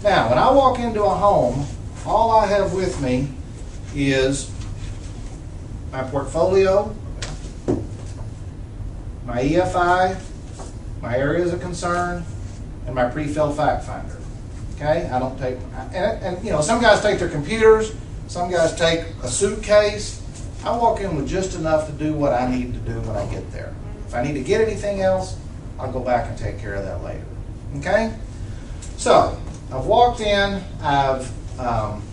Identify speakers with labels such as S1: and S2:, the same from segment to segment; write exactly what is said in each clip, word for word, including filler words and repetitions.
S1: Now, when I walk into a home, all I have with me is my portfolio, my E F I, my areas of concern, and my pre-filled fact finder. Okay, I don't take, and, and you know, some guys take their computers, some guys take a suitcase. I walk in with just enough to do what I need to do when I get there. If I need to get anything else, I'll go back and take care of that later. Okay, so I've walked in, I've, um,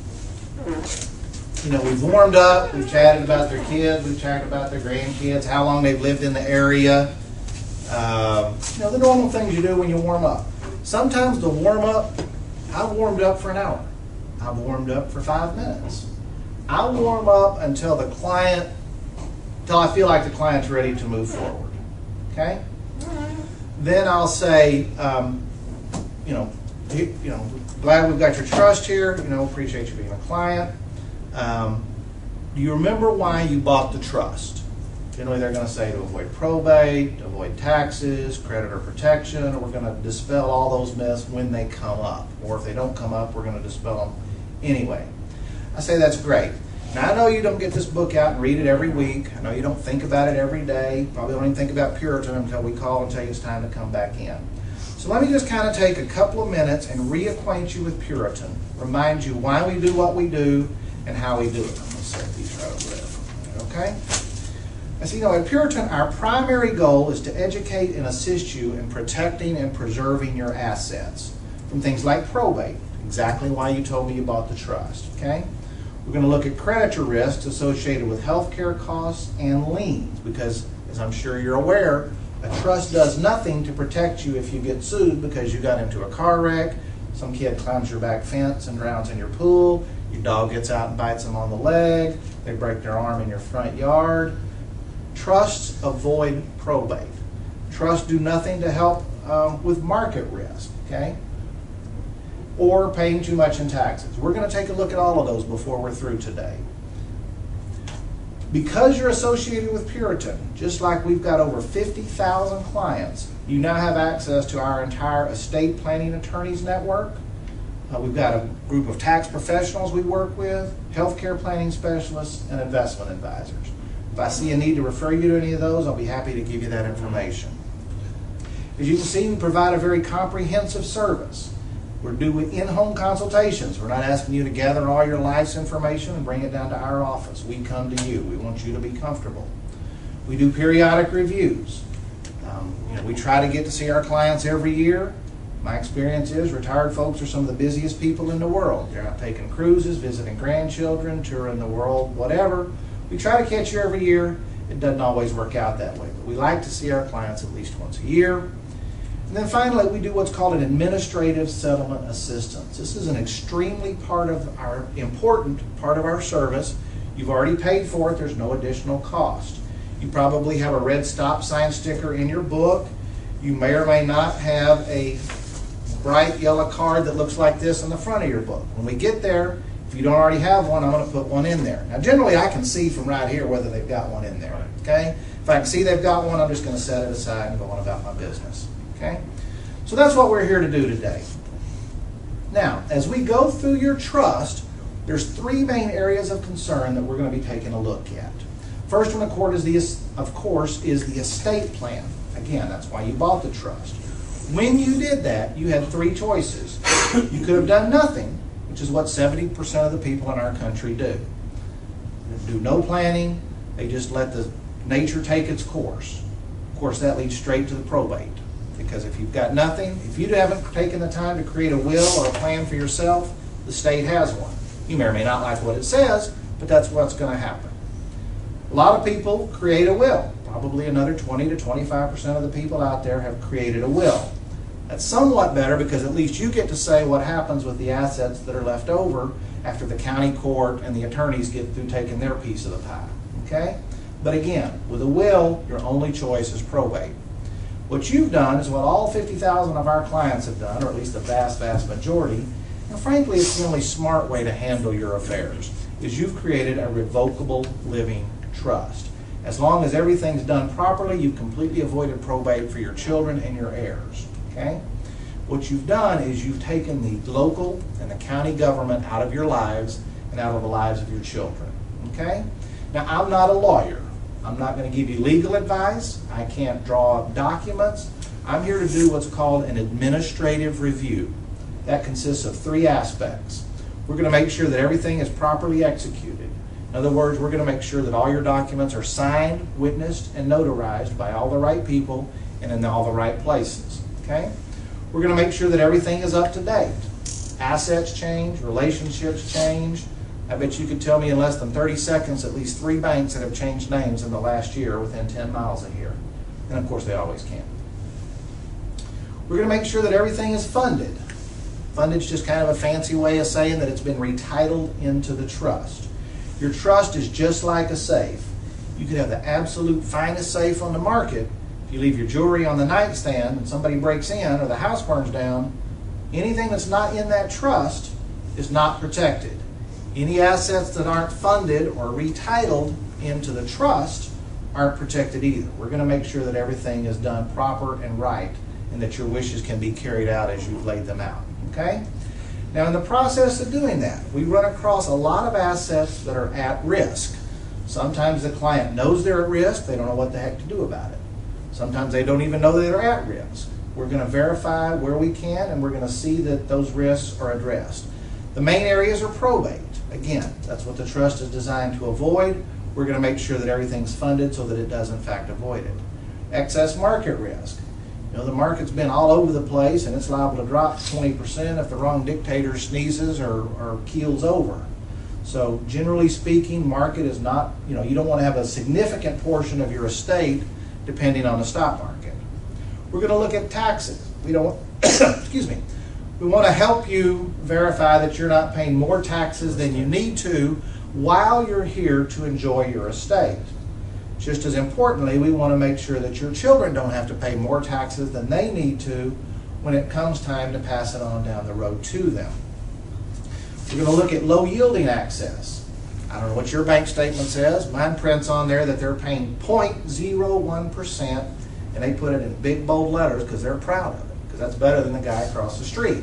S1: you know, we've warmed up, we've chatted about their kids, we've chatted about their grandkids, how long they've lived in the area. Um, you know, the normal things you do when you warm up. Sometimes the warm up, I've warmed up for an hour. I've warmed up for five minutes. I'll warm up until the client, until I feel like the client's ready to move forward. Okay? Then I'll say, um, you know, you, you know, glad we've got your trust here. You know, appreciate you being a client. Um, do you remember why you bought the trust? Generally, they're going to say to avoid probate, avoid taxes, creditor protection, or we're going to dispel all those myths when they come up. Or if they don't come up, we're going to dispel them anyway. I say that's great. Now, I know you don't get this book out and read it every week. I know you don't think about it every day. Probably don't even think about Puritan until we call and tell you it's time to come back in. So let me just kind of take a couple of minutes and reacquaint you with Puritan, remind you why we do what we do and how we do it. I'm going to set these right over there. Okay? As you know, at Puritan, our primary goal is to educate and assist you in protecting and preserving your assets from things like probate, exactly why you told me you bought the trust. Okay? We're going to look at creditor risks associated with healthcare costs and liens, because, as I'm sure you're aware, a trust does nothing to protect you if you get sued because you got into a car wreck, some kid climbs your back fence and drowns in your pool, your dog gets out and bites them on the leg, they break their arm in your front yard. Trusts avoid probate. Trusts do nothing to help um, with market risk, okay? Or paying too much in taxes. We're going to take a look at all of those before we're through today. Because you're associated with Puritan, just like we've got over fifty thousand clients, you now have access to our entire estate planning attorneys network. Uh, we've got a group of tax professionals we work with, healthcare planning specialists, and investment advisors. If I see a need to refer you to any of those, I'll be happy to give you that information. As you can see, we provide a very comprehensive service. We're doing in-home consultations. We're not asking you to gather all your life's information and bring it down to our office. We come to you. We want you to be comfortable. We do periodic reviews. Um, you know, we try to get to see our clients every year. My experience is retired folks are some of the busiest people in the world. They're out taking cruises, visiting grandchildren, touring the world, whatever. We try to catch you every year. It doesn't always work out that way, but we like to see our clients at least once a year. And then finally, we do what's called an administrative settlement assistance. This is an extremely part of our important part of our service. You've already paid for it. There's no additional cost. You probably have a red stop sign sticker in your book. You may or may not have a bright yellow card that looks like this in the front of your book. When we get there, if you don't already have one, I'm going to put one in there. Now, generally, I can see from right here whether they've got one in there. Okay? If I can see they've got one, I'm just going to set it aside and go on about my business. Okay? So that's what we're here to do today. Now, as we go through your trust, there's three main areas of concern that we're going to be taking a look at. First one, of course, is the, of course, is the estate plan. Again, that's why you bought the trust. When you did that, you had three choices. You could have done nothing, which is what seventy percent of the people in our country do. They do no planning. They just let the nature take its course. Of course, that leads straight to the probate. Because if you've got nothing, if you haven't taken the time to create a will or a plan for yourself, the state has one. You may or may not like what it says, but that's what's going to happen. A lot of people create a will. Probably another twenty to twenty-five percent of the people out there have created a will. That's somewhat better because at least you get to say what happens with the assets that are left over after the county court and the attorneys get through taking their piece of the pie. Okay? But again, with a will, your only choice is probate. What you've done is what all fifty thousand of our clients have done, or at least the vast, vast majority, and frankly, it's the only smart way to handle your affairs, is you've created a revocable living trust. As long as everything's done properly, you've completely avoided probate for your children and your heirs. Okay? What you've done is you've taken the local and the county government out of your lives and out of the lives of your children, okay? Now, I'm not a lawyer. I'm not going to give you legal advice. I can't draw up documents. I'm here to do what's called an administrative review. That consists of three aspects. We're going to make sure that everything is properly executed. In other words, we're going to make sure that all your documents are signed, witnessed, and notarized by all the right people and in all the right places, okay? We're going to make sure that everything is up to date. Assets change, relationships change. I bet you could tell me in less than thirty seconds at least three banks that have changed names in the last year within ten miles of here. And of course, they always can. We're going to make sure that everything is funded. Funded is just kind of a fancy way of saying that it's been retitled into the trust. Your trust is just like a safe. You could have the absolute finest safe on the market. If you leave your jewelry on the nightstand and somebody breaks in or the house burns down, anything that's not in that trust is not protected. Any assets that aren't funded or retitled into the trust aren't protected either. We're going to make sure that everything is done proper and right and that your wishes can be carried out as you've laid them out, okay? Now, in the process of doing that, we run across a lot of assets that are at risk. Sometimes the client knows they're at risk, they don't know what the heck to do about it. Sometimes they don't even know that they're at risk. We're going to verify where we can, and we're going to see that those risks are addressed. The main areas are probate. Again, that's what the trust is designed to avoid. We're going to make sure that everything's funded so that it does in fact avoid it. Excess market risk. You know, the market's been all over the place and it's liable to drop twenty percent if the wrong dictator sneezes or, or keels over. So generally speaking, market is not, you know, you don't want to have a significant portion of your estate depending on the stock market. We're going to look at taxes. We don't, excuse me, we want to help you verify that you're not paying more taxes than you need to while you're here to enjoy your estate. Just as importantly, we want to make sure that your children don't have to pay more taxes than they need to when it comes time to pass it on down the road to them. We're going to look at low yielding access. I don't know what your bank statement says. Mine prints on there that they're paying zero point zero one percent, and they put it in big bold letters because they're proud of it, because that's better than the guy across the street.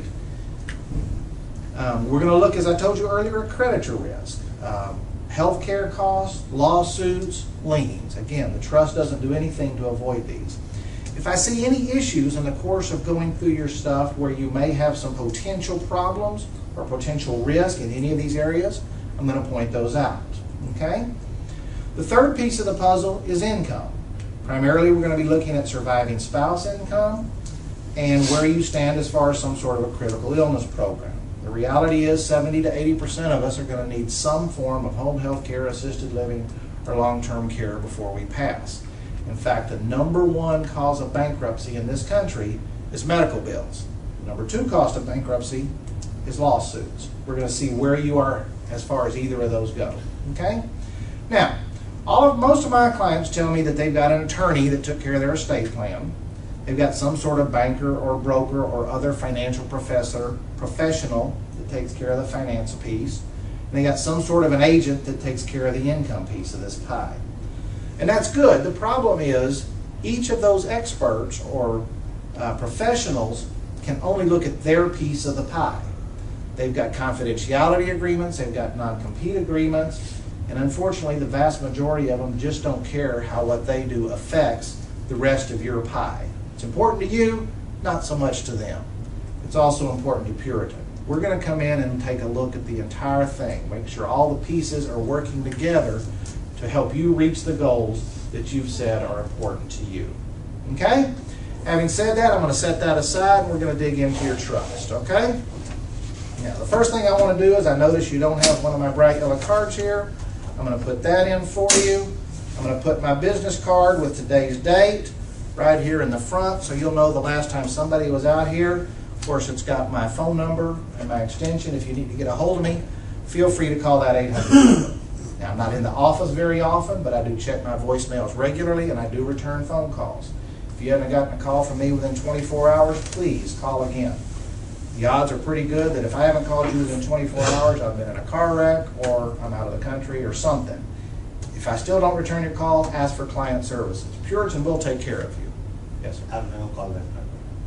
S1: Um, we're going to look, as I told you earlier, at creditor risk. Um, healthcare costs, lawsuits, liens. Again, the trust doesn't do anything to avoid these. If I see any issues in the course of going through your stuff where you may have some potential problems or potential risk in any of these areas, I'm going to point those out, okay? The third piece of the puzzle is income. Primarily, we're going to be looking at surviving spouse income and where you stand as far as some sort of a critical illness program. The reality is seventy to eighty percent of us are going to need some form of home health care, assisted living, or long-term care before we pass. In fact, the number one cause of bankruptcy in this country is medical bills. The number two cost of bankruptcy is lawsuits. We're going to see where you are as far as either of those go, okay? Now, all of, most of my clients tell me that they've got an attorney that took care of their estate plan. They've got some sort of banker or broker or other financial professor, professional that takes care of the finance piece. And they got some sort of an agent that takes care of the income piece of this pie. And that's good. The problem is each of those experts or uh, professionals can only look at their piece of the pie. They've got confidentiality agreements, they've got non-compete agreements, and unfortunately the vast majority of them just don't care how what they do affects the rest of your pie. It's important to you, not so much to them. It's also important to Puritan. We're going to come in and take a look at the entire thing, make sure all the pieces are working together to help you reach the goals that you've said are important to you. Okay? Having said that, I'm going to set that aside and we're going to dig into your trust, okay? Now, the first thing I want to do is I notice you don't have one of my bright yellow cards here. I'm going to put that in for you. I'm going to put my business card with today's date right here in the front so you'll know the last time somebody was out here. Of course, it's got my phone number and my extension. If you need to get a hold of me, feel free to call that eight hundred. Now, I'm not in the office very often, but I do check my voicemails regularly and I do return phone calls. If you haven't gotten a call from me within twenty-four hours, please call again. The odds are pretty good that if I haven't called you within twenty-four hours, I've been in a car wreck or I'm out of the country or something. If I still don't return your call, ask for client services. Puritan will take care of you. Yes, sir.
S2: I'm going to call that number.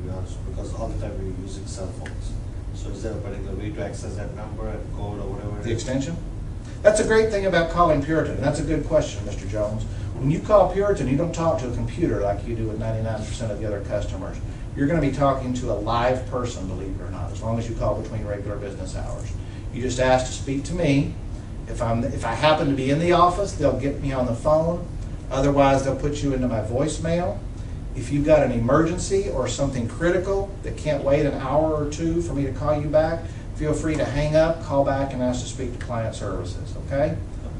S2: be honest, because all the time we're using cell phones. So is there a particular way to access that number and code or whatever? it
S1: The
S2: is?
S1: extension? That's a great thing about calling Puritan, and that's a good question, Mister Jones. When you call Puritan, you don't talk to a computer like you do with ninety-nine percent of the other customers. You're going to be talking to a live person, believe it or not, as long as you call between regular business hours. You just ask to speak to me. If I'm, if I happen to be in the office, they'll get me on the phone. Otherwise, they'll put you into my voicemail. If you've got an emergency or something critical that can't wait an hour or two for me to call you back, feel free to hang up, call back, and ask to speak to client services, okay?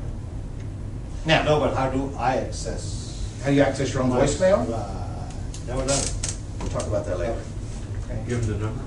S1: Now,
S2: No, but how do I access?
S1: how do you access your own voicemail?
S2: Uh, never done it.
S1: We'll talk about that later. Okay?
S3: Give them the number.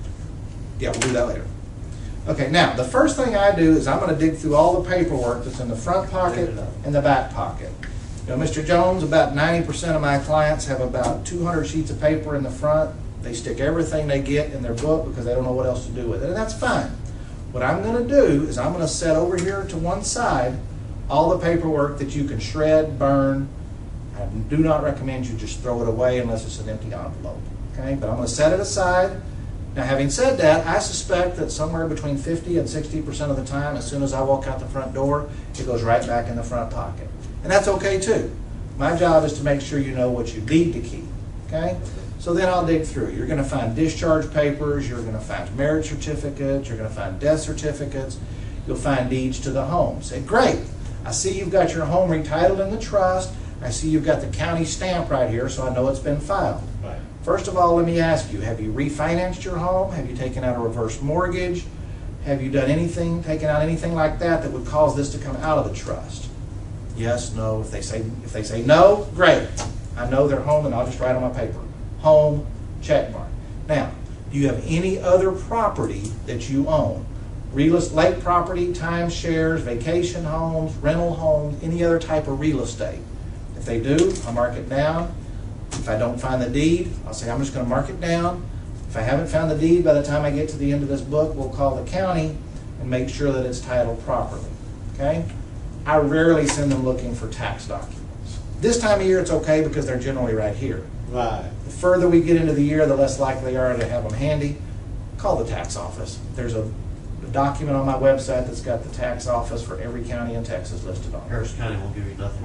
S1: Yeah, we'll do that later. Okay, now, the first thing I do is I'm going to dig through all the paperwork that's in the front pocket and the back pocket. You know, Mister Jones, about ninety percent of my clients have about two hundred sheets of paper in the front. They stick everything they get in their book because they don't know what else to do with it, and that's fine. What I'm going to do is I'm going to set over here to one side all the paperwork that you can shred, burn. I do not recommend you just throw it away unless it's an empty envelope, okay? But I'm going to set it aside. Now, having said that, I suspect that somewhere between fifty and sixty percent of the time, as soon as I walk out the front door, it goes right back in the front pocket. And that's okay too. My job is to make sure you know what you need to keep, okay? So then I'll dig through. You're going to find discharge papers, you're going to find marriage certificates, you're going to find death certificates, you'll find deeds to the home. Say, great, I see you've got your home retitled in the trust, I see you've got the county stamp right here, so I know it's been filed.
S2: Right.
S1: First of all, let me ask you, have you refinanced your home? Have you taken out a reverse mortgage? Have you done anything, taken out anything like that that would cause this to come out of the trust? Yes, no. If they say if they say no, great. I know they're home and I'll just write on my paper. Home, check mark. Now, do you have any other property that you own? Real estate property, timeshares, vacation homes, rental homes, any other type of real estate? If they do, I'll mark it down. If I don't find the deed, I'll say I'm just going to mark it down. If I haven't found the deed by the time I get to the end of this book, we'll call the county and make sure that it's titled properly. Okay? I rarely send them looking for tax documents. This time of year it's okay because they're generally right here.
S2: Right.
S1: The further we get into the year, the less likely they are to have them handy. Call the tax office. There's a, a document on my website that's got the tax office for every county in Texas listed on it.
S3: Harris County won't give you nothing.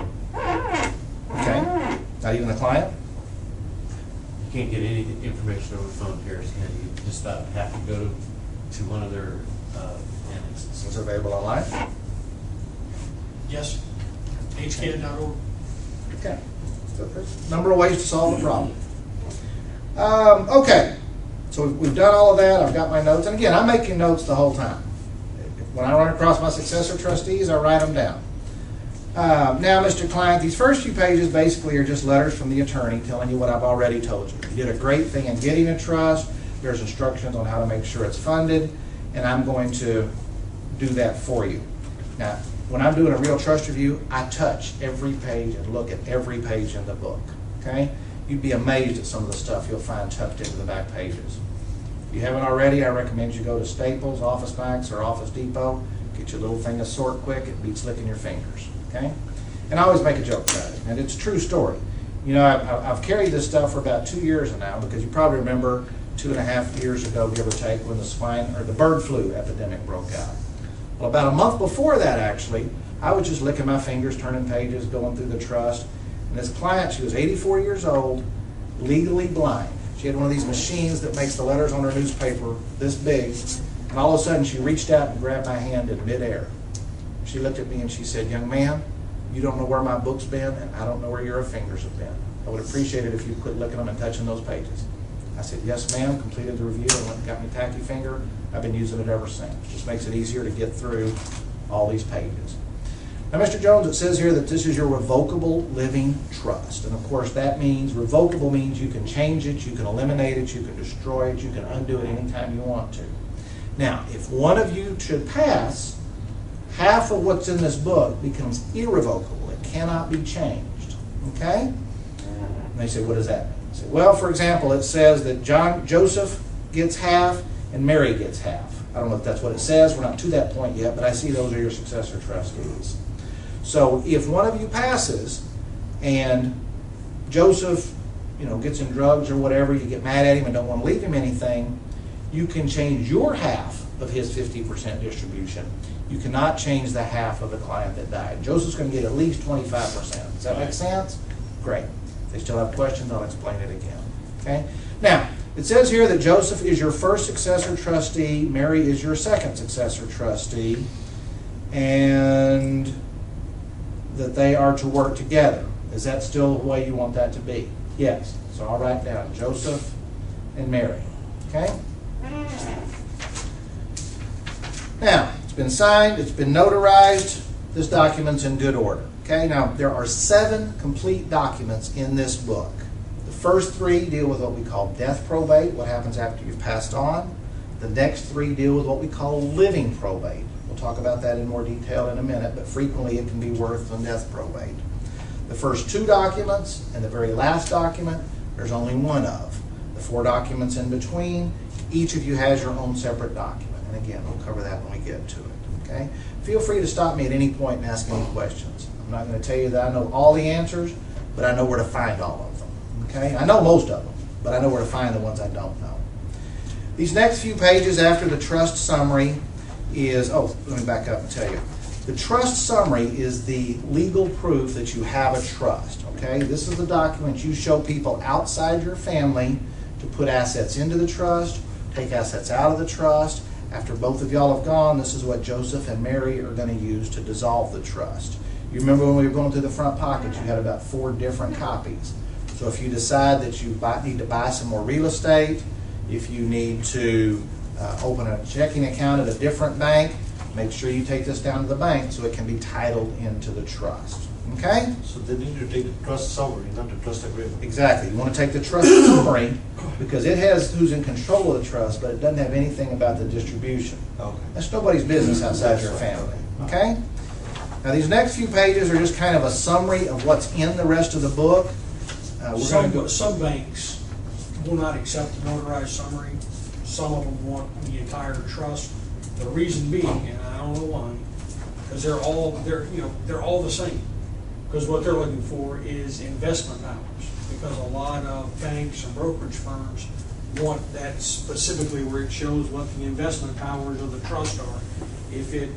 S1: Okay? Not even the client?
S3: You can't get any information over the phone, Harris County. You just about have to go to one of their uh, annexes.
S1: It's available online?
S4: Yes, H K dot org.
S1: Okay. So there's a number of ways to solve the problem. Um, okay. So we've, we've done all of that. I've got my notes. And again, I'm making notes the whole time. When I run across my successor trustees, I write them down. Um, now, Mister Client, these first few pages basically are just letters from the attorney telling you what I've already told you. You did a great thing in getting a trust. There's instructions on how to make sure it's funded, and I'm going to do that for you. Now, when I'm doing a real trust review, I touch every page and look at every page in the book, okay? You'd be amazed at some of the stuff you'll find tucked into the back pages. If you haven't already, I recommend you go to Staples, Office Max, or Office Depot, get your little thing of Sort Quick. It beats licking your fingers, okay? And I always make a joke about it, and it's a true story. You know, I've, I've carried this stuff for about two years now because you probably remember two and a half years ago, give or take, when the swine or the bird flu epidemic broke out. Well, about a month before that, actually, I was just licking my fingers, turning pages, going through the trust. And this client, she was eighty-four years old, legally blind. She had one of these machines that makes the letters on her newspaper this big. And all of a sudden, she reached out and grabbed my hand in midair. She looked at me and she said, "Young man, you don't know where my book's been, and I don't know where your fingers have been. I would appreciate it if you quit licking them and touching those pages." I said, "Yes, ma'am," completed the review and went and got me tacky finger. I've been using it ever since. Just makes it easier to get through all these pages. Now, Mister Jones, it says here that this is your revocable living trust. And of course, that means, revocable means you can change it, you can eliminate it, you can destroy it, you can undo it anytime you want to. Now, if one of you should pass, half of what's in this book becomes irrevocable. It cannot be changed. Okay? And they say, what does that mean? I say, well, for example, it says that John Joseph gets half and Mary gets half. I don't know if that's what it says. We're not to that point yet, but I see those are your successor trustees. So if one of you passes and Joseph you know, gets in drugs or whatever, you get mad at him and don't want to leave him anything, you can change your half of his fifty percent distribution. You cannot change the half of the client that died. Joseph's going to get at least twenty-five percent. Does that make sense? Great. If they still have questions, I'll explain it again. Okay? Now, it says here that Joseph is your first successor trustee, Mary is your second successor trustee, and that they are to work together. Is that still the way you want that to be? Yes. So I'll write down Joseph and Mary. Okay? Now, it's been signed, it's been notarized, this document's in good order. Okay? Now, there are seven complete documents in this book. The first three deal with what we call death probate, what happens after you've passed on. The next three deal with what we call living probate. We'll talk about that in more detail in a minute, but frequently it can be worse than death probate. The first two documents and the very last document, there's only one of. The four documents in between, each of you has your own separate document. And again, we'll cover that when we get to it. Okay? Feel free to stop me at any point and ask any questions. I'm not going to tell you that I know all the answers, but I know where to find all of them. Okay? I know most of them, but I know where to find the ones I don't know. These next few pages after the trust summary is, oh, let me back up and tell you. The trust summary is the legal proof that you have a trust. Okay? This is the document you show people outside your family to put assets into the trust, take assets out of the trust. After both of y'all have gone, this is what Joseph and Mary are going to use to dissolve the trust. You remember when we were going through the front pockets, you had about four different copies. So if you decide that you buy, need to buy some more real estate, if you need to uh, open a checking account at a different bank, make sure you take this down to the bank so it can be titled into the trust. Okay?
S2: So they need to take the trust summary, not the trust agreement.
S1: Exactly. You want to take the trust summary because it has who's in control of the trust, but it doesn't have anything about the distribution.
S2: Okay.
S1: That's nobody's business outside your family. Okay? Now these next few pages are just kind of a summary of what's in the rest of the book. Uh, we're going to go.
S4: Some, some banks will not accept the notarized summary. Some of them want the entire trust. The reason being, and I don't know why, because they're all they're you know they're all the same. Because what they're looking for is investment powers. Because a lot of banks and brokerage firms want that specifically where it shows what the investment powers of the trust are. If it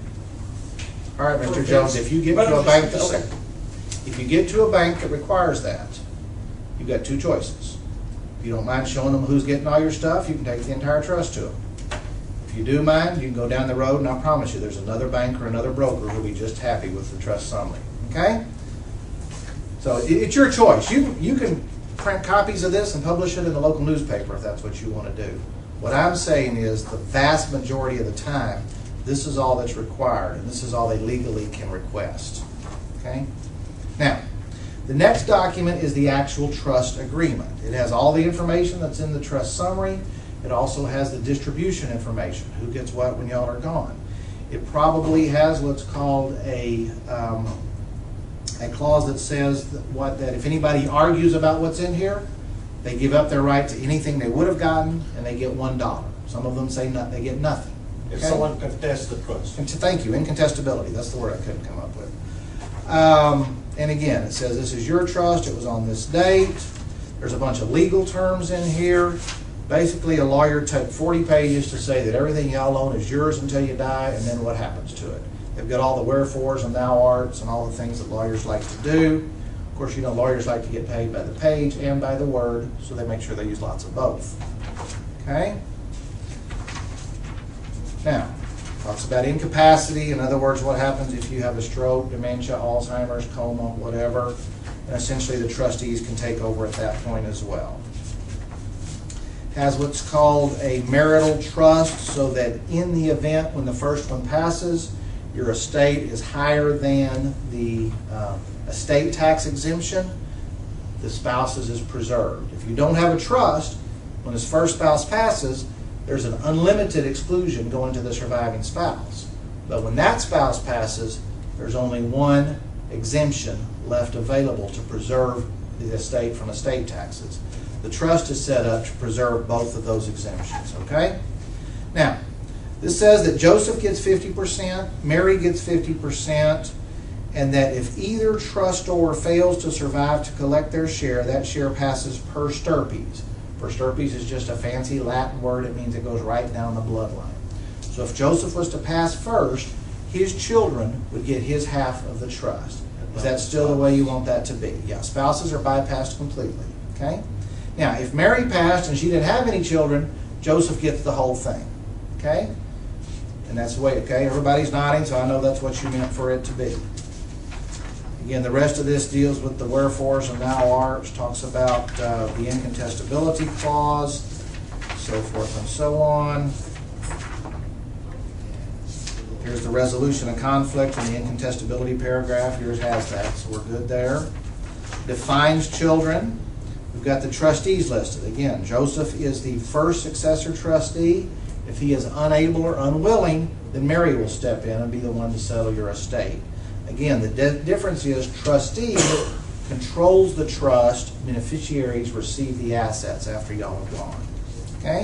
S1: All right, Mister Jones, if you get to a bank, that, okay, if you get to a bank that requires that, you've got two choices. If you don't mind showing them who's getting all your stuff, you can take the entire trust to them. If you do mind, you can go down the road, and I promise you, there's another bank or another broker who'll be just happy with the trust summary. Okay? So it's your choice. You, you can print copies of this and publish it in the local newspaper if that's what you want to do. What I'm saying is the vast majority of the time, this is all that's required, and this is all they legally can request. Okay? Now, the next document is the actual trust agreement. It has all the information that's in the trust summary. It also has the distribution information, who gets what when y'all are gone. It probably has what's called a, um, a clause that says that, what, that if anybody argues about what's in here, they give up their right to anything they would have gotten, and they get one dollar. Some of them say not, they get nothing.
S2: If
S1: Okay?
S2: someone contests the trust.
S1: And to, thank you, incontestability. That's the word I couldn't come up with. Um, and again, it says this is your trust. It was on this date. There's a bunch of legal terms in here. Basically, a lawyer took forty pages to say that everything y'all own is yours until you die, and then what happens to it. They've got all the wherefores and thou arts and all the things that lawyers like to do. Of course, you know, lawyers like to get paid by the page and by the word, so they make sure they use lots of both. Okay? Now, talks about incapacity. In other words, what happens if you have a stroke, dementia, Alzheimer's, coma, whatever. And essentially the trustees can take over at that point as well. Has what's called a marital trust, so that in the event when the first one passes, your estate is higher than the uh, estate tax exemption, the spouse's is preserved. If you don't have a trust, when his first spouse passes, there's an unlimited exclusion going to the surviving spouse. But when that spouse passes, there's only one exemption left available to preserve the estate from estate taxes. The trust is set up to preserve both of those exemptions, okay? Now, this says that Joseph gets fifty percent, Mary gets fifty percent, and that if either trustor fails to survive to collect their share, that share passes per stirpes. Per stirpes is just a fancy Latin word. It means it goes right down the bloodline. So if Joseph was to pass first, his children would get his half of the trust. Is that still the way you want that to be? Yeah, spouses are bypassed completely. Okay? Now, if Mary passed and she didn't have any children, Joseph gets the whole thing. Okay? And that's the way, okay? Everybody's nodding, so I know that's what you meant for it to be. Again, the rest of this deals with the wherefores and now arts, talks about uh, the incontestability clause, so forth and so on. Here's the resolution of conflict in the incontestability paragraph. Yours has that, so we're good there. Defines children. We've got the trustees listed. Again, Joseph is the first successor trustee. If he is unable or unwilling, then Mary will step in and be the one to settle your estate. Again, the di- difference is trustee controls the trust, beneficiaries receive the assets after y'all are gone. Okay?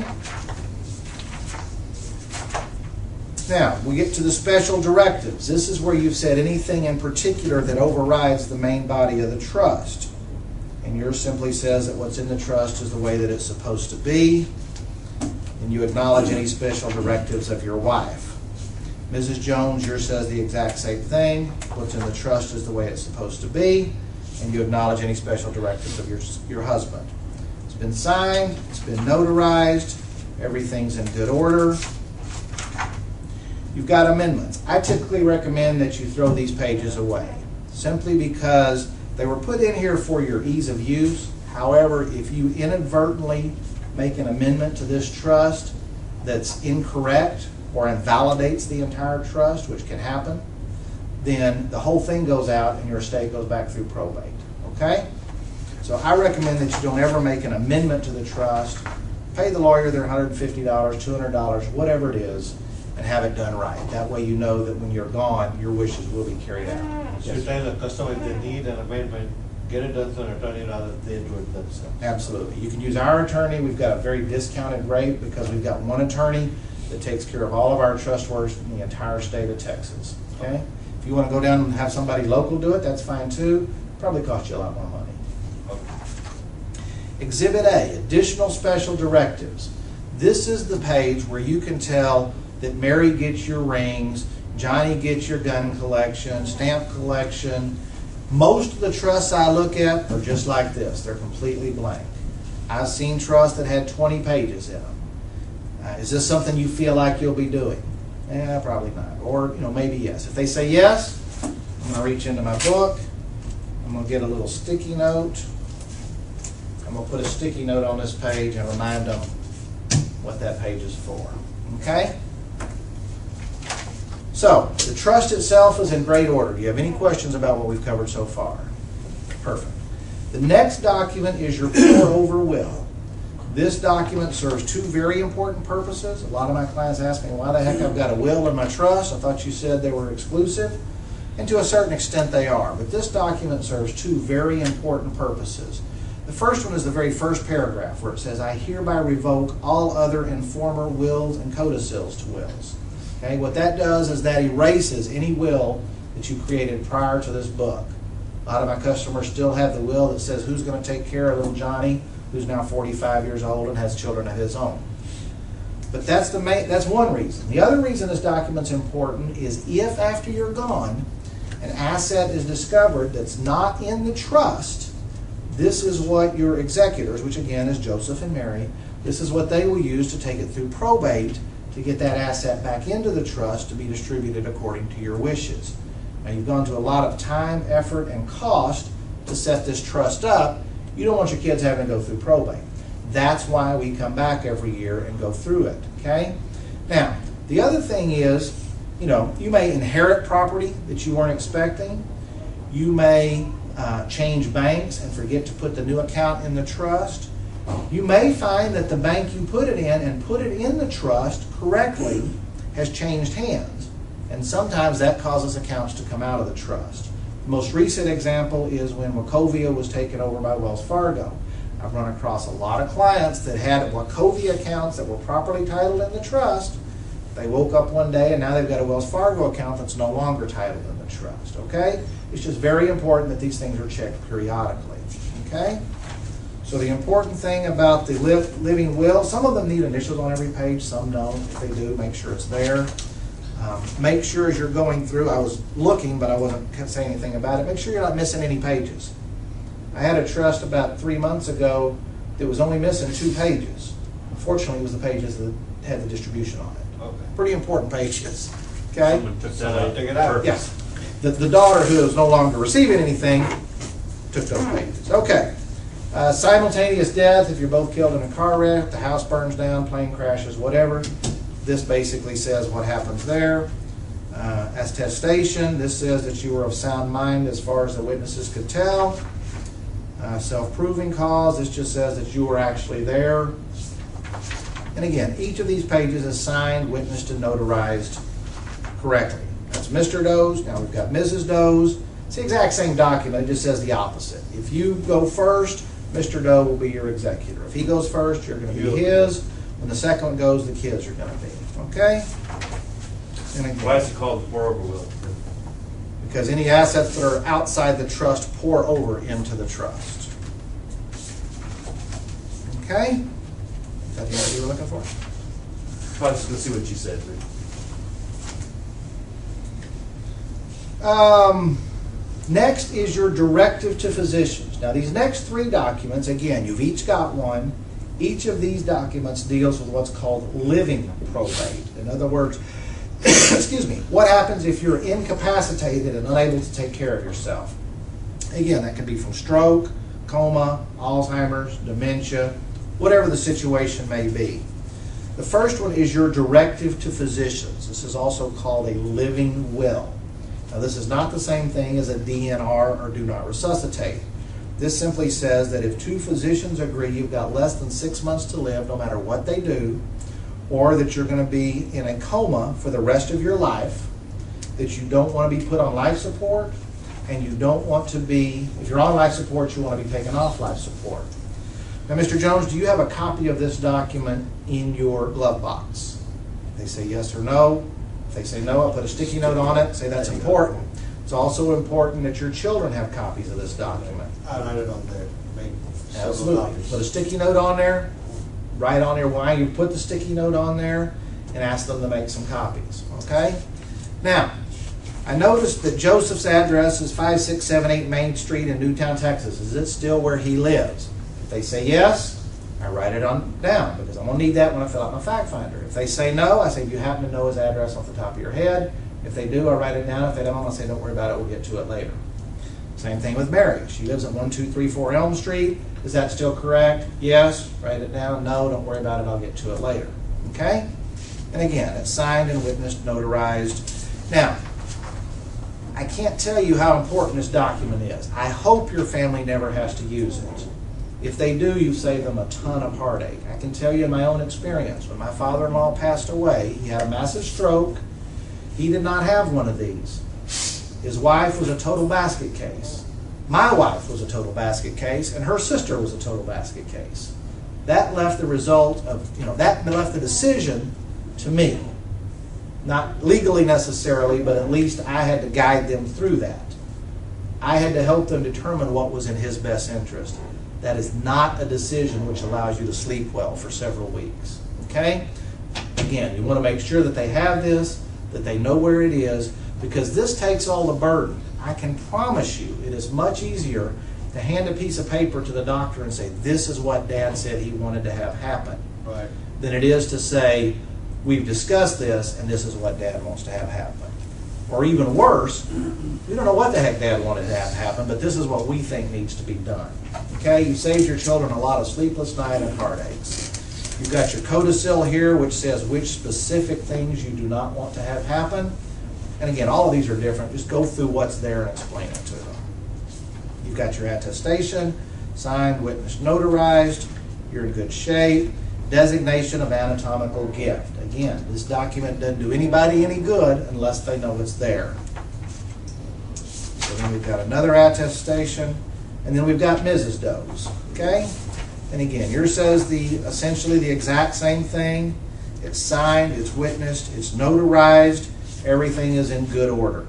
S1: Now, we get to the special directives. This is where you've said anything in particular that overrides the main body of the trust. And yours simply says that what's in the trust is the way that it's supposed to be. And you acknowledge any special directives of your wife. Missus Jones, yours says the exact same thing. What's in the trust is the way it's supposed to be. And you acknowledge any special directives of your, your husband. It's been signed. It's been notarized. Everything's in good order. You've got amendments. I typically recommend that you throw these pages away, simply because they were put in here for your ease of use. However, if you inadvertently make an amendment to this trust that's incorrect or invalidates the entire trust, which can happen, then the whole thing goes out and your estate goes back through probate. Okay? So I recommend that you don't ever make an amendment to the trust. Pay the lawyer their one hundred fifty dollars, two hundred dollars, whatever it is, and have it done right. That way you know that when you're gone, your wishes will be carried out.
S2: So you tell the customer if they need an amendment, get it done through an attorney rather than they do it themselves.
S1: Absolutely. You can use our attorney. We've got a very discounted rate because we've got one attorney that takes care of all of our trust works in the entire state of Texas. Okay? If you want to go down and have somebody local do it, that's fine too. Probably cost you a lot more money. Okay. Exhibit A, additional special directives. This is the page where you can tell that Mary gets your rings, Johnny gets your gun collection, stamp collection. Most of the trusts I look at are just like this. They're completely blank. I've seen trusts that had twenty pages in them. Uh, is this something you feel like you'll be doing? Eh, probably not. Or, you know, maybe yes. If they say yes, I'm going to reach into my book. I'm going to get a little sticky note. I'm going to put a sticky note on this page and remind them what that page is for. Okay? So, the trust itself is in great order. Do you have any questions about what we've covered so far? Perfect. The next document is your pour-over will. This document serves two very important purposes. A lot of my clients ask me, why the heck I've got a will in my trust? I thought you said they were exclusive. And to a certain extent they are. But this document serves two very important purposes. The first one is the very first paragraph where it says, I hereby revoke all other and former wills and codicils to wills. Okay, what that does is that erases any will that you created prior to this book. A lot of my customers still have the will that says who's going to take care of little Johnny, who's now forty-five years old and has children of his own. But that's the main, that's one reason. The other reason this document's important is if after you're gone, an asset is discovered that's not in the trust, this is what your executors, which again is Joseph and Mary, this is what they will use to take it through probate to get that asset back into the trust to be distributed according to your wishes. Now you've gone to a lot of time, effort, and cost to set this trust up. You don't want your kids having to go through probate. That's why we come back every year and go through it, okay? Now, the other thing is, you know, you may inherit property that you weren't expecting. You may uh, change banks and forget to put the new account in the trust. You may find that the bank you put it in and put it in the trust correctly has changed hands. And sometimes that causes accounts to come out of the trust. The most recent example is when Wachovia was taken over by Wells Fargo. I've run across a lot of clients that had Wachovia accounts that were properly titled in the trust, They woke up one day and now they've got a Wells Fargo account that's no longer titled in the trust, okay? It's just very important that these things are checked periodically, okay? So the important thing about the li- living will, some of them need initials on every page, some don't. If they do, make sure it's there. Um, make sure as you're going through, I was looking, but I wasn't saying anything about it, make sure you're not missing any pages. I had a trust about three months ago that was only missing two pages. Unfortunately, it was the pages that had the distribution on it.
S2: Okay.
S1: Pretty important pages, okay?
S3: Someone took that
S2: Somebody
S3: out.
S2: took it out.
S3: Purpose.
S1: Yes. The, the daughter, who is no longer receiving anything, took those pages. Okay. Uh, simultaneous death, if you're both killed in a car wreck, the house burns down, plane crashes, whatever. This basically says what happens there. Uh, attestation, this says that you were of sound mind as far as the witnesses could tell. Uh, self-proving cause, this just says that you were actually there. And again, each of these pages is signed, witnessed, and notarized correctly. That's Mister Doe's. Now we've got Missus Doe's. It's the exact same document, it just says the opposite. If you go first, Mister Doe will be your executor. If he goes first, you're going to be his. When the second one goes, the kids are going to be. Okay? And again,
S3: Why is it called the pour over will?
S1: because any assets that are outside the trust pour over into the trust. Okay? Is that the answer you were looking for?
S3: I was just gonna see what you said, man.
S1: Um, next is your directive to physicians. Now, these next three documents, again, you've each got one. Each of these documents deals with what's called living probate. In other words, excuse me, what happens if you're incapacitated and unable to take care of yourself? Again, that can be from stroke, coma, Alzheimer's, dementia, whatever the situation may be. The first one is your directive to physicians. This is also called a living will. Now, this is not the same thing as a D N R or do not resuscitate. This simply says that if two physicians agree you've got less than six months to live, no matter what they do, or that you're going to be in a coma for the rest of your life, that you don't want to be put on life support, and you don't want to be, if you're on life support, you want to be taken off life support. Now, Mister Jones, do you have a copy of this document in your glove box? They say yes or no. If they say no, I'll put a sticky note on it, say that's important. It's also important that your children have copies of this document.
S2: I write it on there. Make several
S1: Absolutely.
S2: copies.
S1: Put a sticky note on there, write on there why you put the sticky note on there, and ask them to make some copies, okay? Now, I noticed that Joseph's address is five six seven eight Main Street in Newtown, Texas. Is it still where he lives? If they say yes, I write it on down because I'm going to need that when I fill out my fact finder. If they say no, I say, do you happen to know his address off the top of your head? If they do, I write it down. If they don't, I say, don't worry about it. We'll get to it later. Same thing with Mary. She lives at one two three four Elm Street. Is that still correct? Yes. Write it down. No, don't worry about it. I'll get to it later. Okay? And again, it's signed and witnessed, notarized. Now, I can't tell you how important this document is. I hope your family never has to use it. If they do, you've saved them a ton of heartache. I can tell you in my own experience, when my father-in-law passed away, he had a massive stroke. He did not have one of these. His wife was a total basket case. My wife was a total basket case, and her sister was a total basket case. That left the result of, you know, that left the decision to me. Not legally necessarily, but at least I had to guide them through that. I had to help them determine what was in his best interest. That is not a decision which allows you to sleep well for several weeks. Okay? Again, you want to make sure that they have this, that they know where it is, because this takes all the burden. I can promise you it is much easier to hand a piece of paper to the doctor and say, this is what Dad said he wanted to have happen,
S2: Right.
S1: than it is to say, we've discussed this and this is what Dad wants to have happen. Or even worse, we don't know what the heck Dad wanted to have happen, but this is what we think needs to be done. Okay? You saved your children a lot of sleepless nights and heartaches. You've got your codicil here, which says which specific things you do not want to have happen. And again, all of these are different. Just go through what's there and explain it to them. You've got your attestation, signed, witnessed, notarized. You're in good shape. Designation of anatomical gift. Again, this document doesn't do anybody any good unless they know it's there. So then we've got another attestation, and then we've got Missus Doe's. Okay? And again, yours says the essentially the exact same thing. It's signed, it's witnessed, it's notarized, everything is in good order.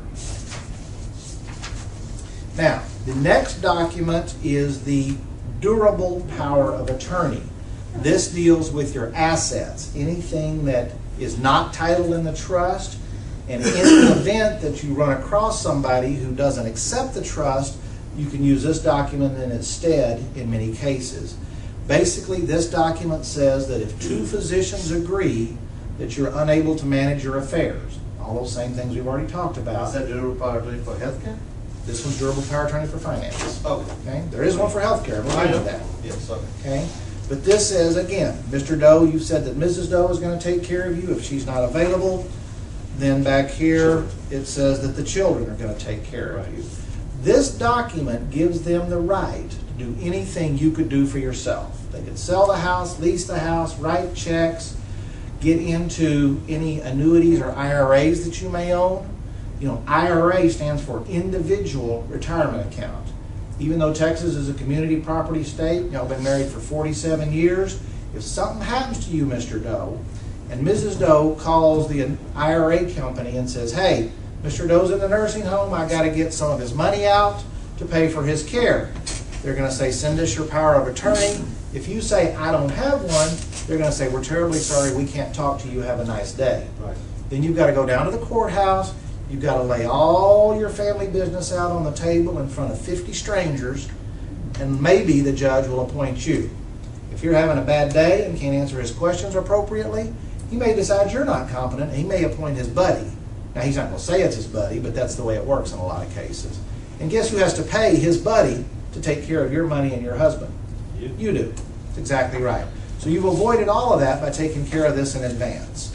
S1: Now, the next document is the durable power of attorney. This deals with your assets, anything that is not titled in the trust, and in the event that you run across somebody who doesn't accept the trust, you can use this document in its stead in many cases. Basically, this document says that if two physicians agree that you're unable to manage your affairs, all those same things we've already talked about.
S2: Is that durable power attorney for healthcare?
S1: This one's durable power attorney for finance.
S2: Okay.
S1: Okay, there is one for healthcare, we'll get to that.
S2: Yes, okay.
S1: Okay, but this says, again, Mister Doe, you said that Missus Doe is going to take care of you. If she's not available, then back here, it says that the children are going to take care of you. This document gives them the right to do anything you could do for yourself. They could sell the house, lease the house, write checks, get into any annuities or I R As that you may own. You know, I R A stands for Individual Retirement Account. Even though Texas is a community property state, y'all been married for forty-seven years, if something happens to you, Mister Doe, and Missus Doe calls the I R A company and says, hey, Mister Doe's in the nursing home, I got to get some of his money out to pay for his care. They're going to say, send us your power of attorney. If you say, I don't have one, they're going to say, we're terribly sorry, we can't talk to you, have a nice day.
S2: Right.
S1: Then you've got to go down to the courthouse, you've got to lay all your family business out on the table in front of fifty strangers, and maybe the judge will appoint you. If you're having a bad day and can't answer his questions appropriately, he may decide you're not competent, and he may appoint his buddy. Now, he's not going to say it's his buddy, but that's the way it works in a lot of cases. And guess who has to pay his buddy to take care of your money and your husband?
S2: You.
S1: You do. That's exactly right. So you've avoided all of that by taking care of this in advance.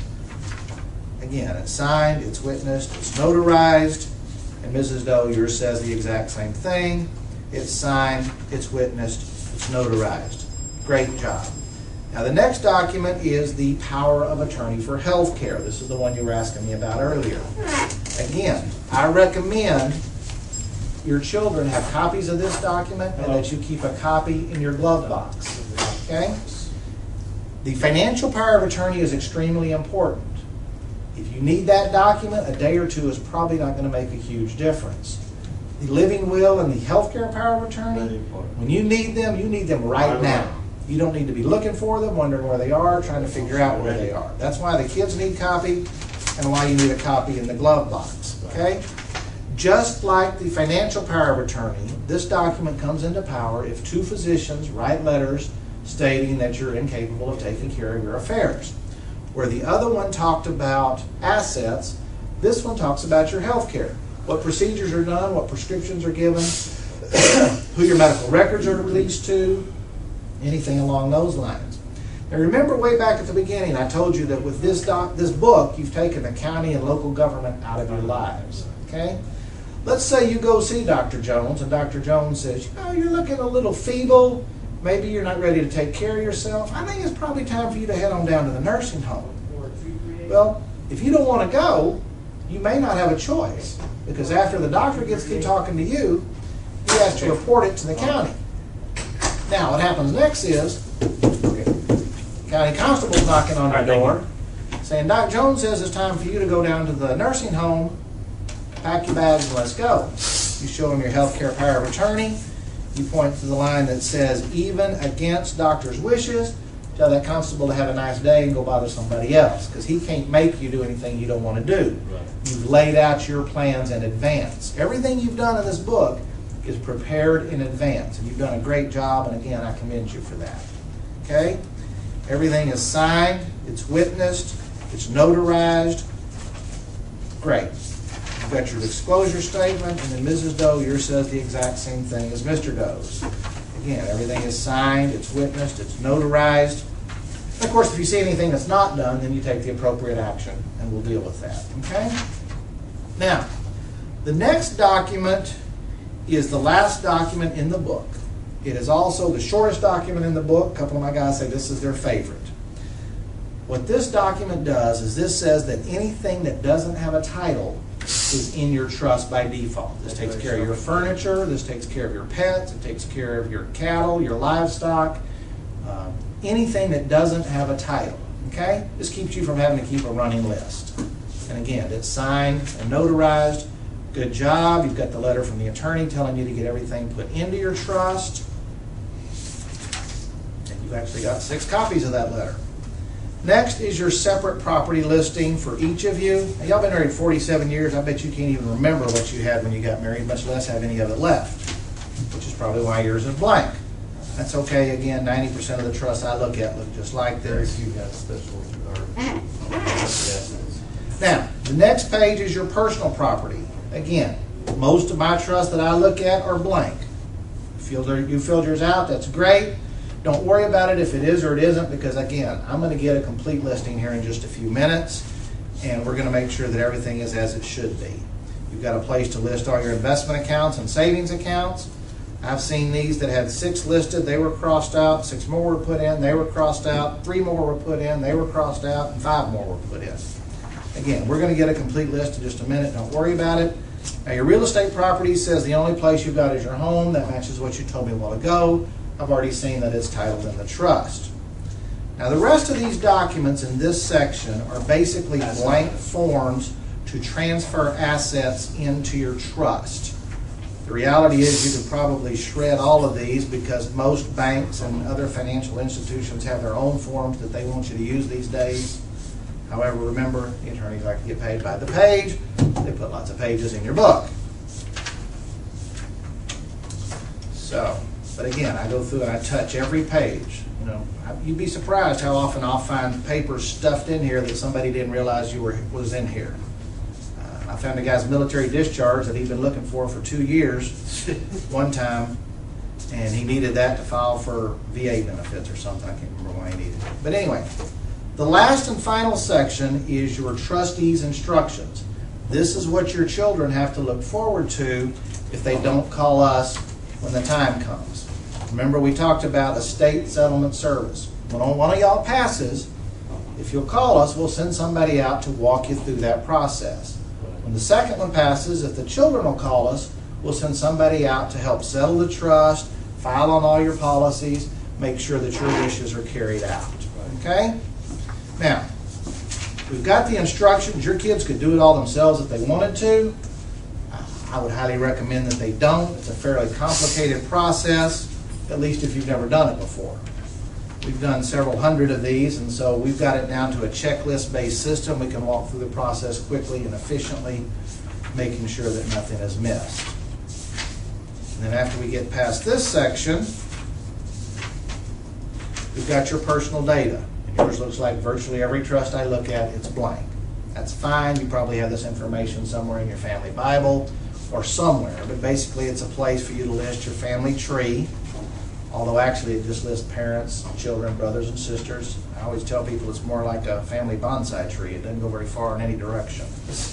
S1: Again, it's signed, it's witnessed, it's notarized, and Missus Doe, yours says the exact same thing. It's signed, it's witnessed, it's notarized. Great job. Now the next document is the power of attorney for health care. This is the one you were asking me about earlier. Again, I recommend your children have copies of this document and that you keep a copy in your glove box. Okay? The financial power of attorney is extremely important. If you need that document, a day or two is probably not going to make a huge difference. The living will and the healthcare power of attorney,
S2: Very important.
S1: when you need them, you need them right now. You don't need to be looking for them, wondering where they are, trying to figure out where they are. That's why the kids need copy and why you need a copy in the glove box. Okay? Just like the financial power of attorney, this document comes into power if two physicians write letters stating that you're incapable of taking care of your affairs. Where the other one talked about assets, this one talks about your health care. What procedures are done, what prescriptions are given, who your medical records are released to, anything along those lines. Now remember way back at the beginning, I told you that with this doc, this book, you've taken the county and local government out of your lives. Okay? Let's say you go see Doctor Jones, and Doctor Jones says, you know, you're looking a little feeble, maybe you're not ready to take care of yourself. I think it's probably time for you to head on down to the nursing home. Well, if you don't want to go, you may not have a choice, because after the doctor gets through talking to you, he has to report it to the county. Now, what happens next is, county constable's knocking on your door, saying, Doc Jones says it's time for you to go down to the nursing home, pack your bags and let's go. You show him your health care power of attorney, you point to the line that says, even against doctor's wishes, tell that constable to have a nice day and go bother somebody else, because he can't make you do anything you don't want to do.
S2: Right.
S1: You've laid out your plans in advance. Everything you've done in this book is prepared in advance, and you've done a great job, and again, I commend you for that. Okay? Everything is signed, it's witnessed, it's notarized. Great. You've got your disclosure statement, and then Missus Doe, yours says the exact same thing as Mister Doe's. Again, everything is signed, it's witnessed, it's notarized. And of course, if you see anything that's not done, then you take the appropriate action, and we'll deal with that. Okay? Now, the next document is the last document in the book. It is also the shortest document in the book. A couple of my guys say this is their favorite. What this document does is this says that anything that doesn't have a title is in your trust by default. This takes care of your furniture, this takes care of your pets, it takes care of your cattle, your livestock, uh, anything that doesn't have a title. Okay? This keeps you from having to keep a running list. And again, it's signed and notarized. Good job. You've got the letter from the attorney telling you to get everything put into your trust. And you've actually got six copies of that letter. Next is your separate property listing for each of you. Now, y'all been married forty-seven years. I bet you can't even remember what you had when you got married, much less have any of it left, which is probably why yours is blank. That's okay. Again, ninety percent of the trusts I look at look just like
S3: Very
S1: this.
S3: few have special or assets.
S1: Now, the next page is your personal property. Again, most of my trusts that I look at are blank. Filled, you filled yours out, that's great. Don't worry about it if it is or it isn't, because again, I'm going to get a complete listing here in just a few minutes, and we're going to make sure that everything is as it should be. You've got a place to list all your investment accounts and savings accounts. I've seen these that had six listed, they were crossed out, six more were put in, they were crossed out, three more were put in, they were crossed out, and five more were put in. Again, we're going to get a complete list in just a minute. Don't worry about it. Now, your real estate property says the only place you've got is your home. That matches what you told me a while ago. I've already seen that it's titled in the trust. Now, the rest of these documents in this section are basically blank forms to transfer assets into your trust. The reality is you could probably shred all of these because most banks and other financial institutions have their own forms that they want you to use these days. However, remember, the attorneys like to get paid by the page. They put lots of pages in your book. So, but again, I go through and I touch every page. You know, you'd be surprised how often I'll find papers stuffed in here that somebody didn't realize you were was in here. Uh, I found a guy's military discharge that he'd been looking for for two years one time, and he needed that to file for V A benefits or something. I can't remember why he needed it. But anyway, the last and final section is your trustee's instructions. This is what your children have to look forward to if they don't call us when the time comes. Remember, we talked about estate settlement service. When one of y'all passes, if you'll call us, we'll send somebody out to walk you through that process. When the second one passes, if the children will call us, we'll send somebody out to help settle the trust, file on all your policies, make sure that your wishes are carried out. Okay? Now, we've got the instructions. Your kids could do it all themselves if they wanted to. I would highly recommend that they don't. It's a fairly complicated process, at least if you've never done it before. We've done several hundred of these, and so we've got it down to a checklist-based system. We can walk through the process quickly and efficiently, making sure that nothing is missed. And then after we get past this section, we've got your personal data. Yours looks like virtually every trust I look at, it's blank. That's fine. You probably have this information somewhere in your family Bible or somewhere, but basically it's a place for you to list your family tree, although actually it just lists parents, children, brothers, and sisters. I always tell people it's more like a family bonsai tree. It doesn't go very far in any direction.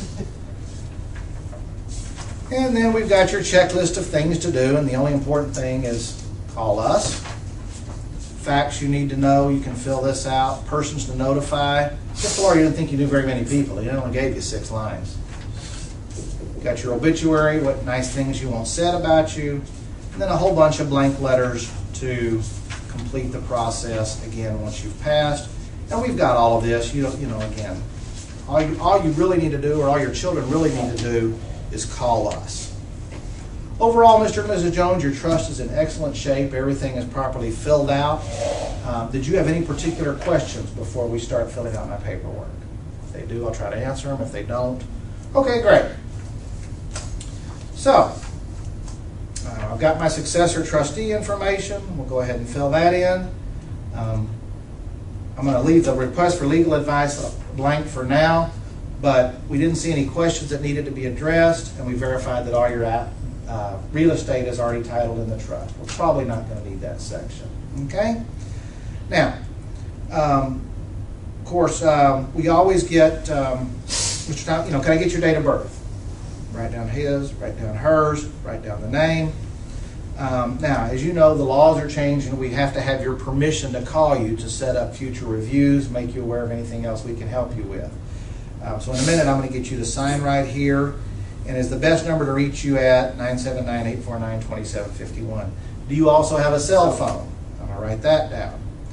S1: And then we've got your checklist of things to do, and the only important thing is call us. Facts you need to know, you can fill this out. Persons to notify. Just Laura, you didn't think you knew very many people. He only gave you six lines. You got your obituary, what nice things you want said about you, and then a whole bunch of blank letters to complete the process, again, once you've passed. And we've got all of this. You know, you know again, all you, all you really need to do, or all your children really need to do, is call us. Overall, Mister and Missus Jones, your trust is in excellent shape. Everything is properly filled out. Um, did you have any particular questions before we start filling out my paperwork? If they do, I'll try to answer them. If they don't, okay, great. So, uh, I've got my successor trustee information. We'll go ahead and fill that in. Um, I'm going to leave the request for legal advice blank for now, but we didn't see any questions that needed to be addressed, and we verified that all your uh, real estate is already titled in the trust. We're probably not going to need that section. Okay? Now, um, of course, um, we always get, um, Mister Tom, you know, can I get your date of birth? Write down his, write down hers, write down the name. Um, now, as you know, the laws are changing. We have to have your permission to call you to set up future reviews, make you aware of anything else we can help you with. Uh, so in a minute, I'm going to get you to sign right here. And is the best number to reach you at nine seven nine, eight four nine, two seven five one. Do you also have a cell phone? I'm going to write that down.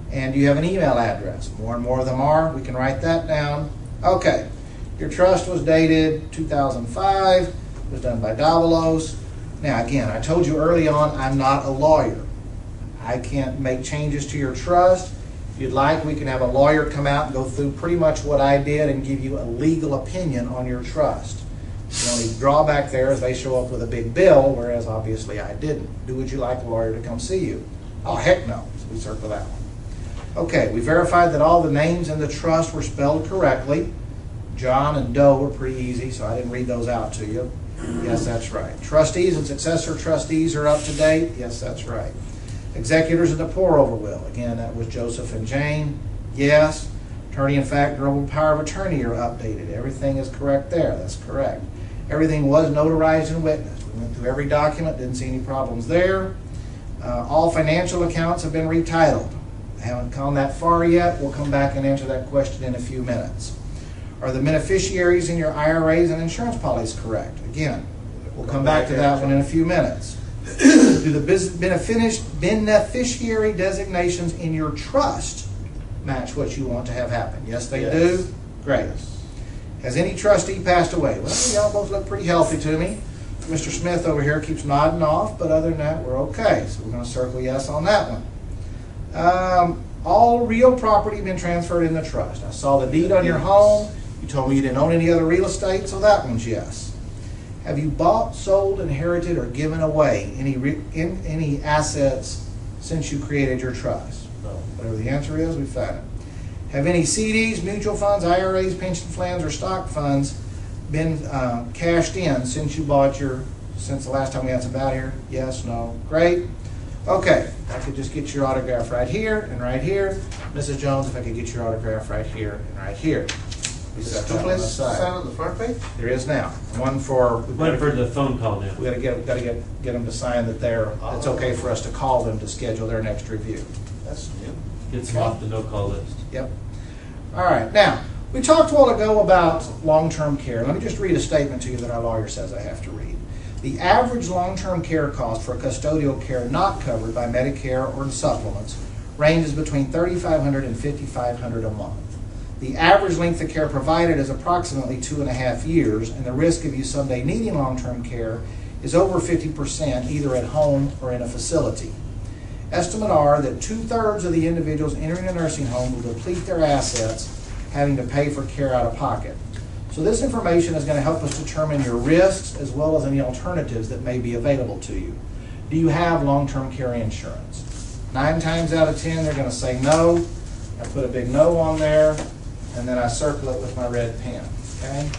S1: And do you have an email address? More and more of them are. We can write that down. Okay. Your trust was dated two thousand five. It was done by Davalos. Now, again, I told you early on, I'm not a lawyer. I can't make changes to your trust. If you'd like, we can have a lawyer come out and go through pretty much what I did and give you a legal opinion on your trust. The only drawback there is they show up with a big bill, whereas obviously I didn't. Do would you like a lawyer to come see you? Oh, heck no. So we circle that one. Okay, we verified that all the names in the trust were spelled correctly. John and Doe were pretty easy, so I didn't read those out to you. Yes, that's right. Trustees and successor trustees are up to date. Yes, that's right. Executors of the pour-over will. Again, that was Joseph and Jane. Yes. Attorney-in-fact, verbal power of attorney are updated. Everything is correct there. That's correct. Everything was notarized and witnessed. We went through every document, didn't see any problems there. Uh, all financial accounts have been retitled. I haven't gone that far yet. We'll come back and answer that question in a few minutes. Are the beneficiaries in your I R As and insurance policies correct? Again, we'll come back to that one in a few minutes. Do the beneficiary designations in your trust match what you want to have happen? Yes, they
S2: Yes.
S1: do. Great. Has any trustee passed away? Well, y'all both look pretty healthy to me. Mister Smith over here keeps nodding off, but other than that, we're okay. So we're going to circle yes on that one. Um, all real property been transferred in the trust. I saw the deed on your home. You told me you didn't own any other real estate, so that one's yes. Have you bought, sold, inherited, or given away any re in, any assets since you created your trust?
S2: No.
S1: Whatever the answer is, we found it. Have any C Ds, mutual funds, I R As, pension plans, or stock funds been uh, cashed in since you bought your, since the last time we had some out here? Yes, no, great. Okay, I could just get your autograph right here and right here. Missus Jones, if I could get your autograph right here and right here. We
S2: Is
S1: set
S2: two
S1: that on the
S2: places
S1: side.
S2: sign on the front page?
S1: There is now. One for,
S3: Waiting for the phone call now.
S1: we gotta get, gotta get, get them to sign that they're, it's okay for us to call them to schedule their next review.
S2: That's new.
S3: Gets them off the no-call list.
S1: Yep. All right, now, we talked a while ago about long-term care. Let me just read a statement to you that our lawyer says I have to read. The average long-term care cost for custodial care not covered by Medicare or supplements ranges between thirty-five hundred dollars and fifty-five hundred dollars a month. The average length of care provided is approximately two and a half years, and the risk of you someday needing long-term care is over fifty percent either at home or in a facility. Estimates are that two-thirds of the individuals entering a nursing home will deplete their assets, having to pay for care out of pocket. So this information is going to help us determine your risks as well as any alternatives that may be available to you. Do you have long-term care insurance? Nine times out of ten, they're going to say no. I put a big no on there, and then I circle it with my red pen, okay?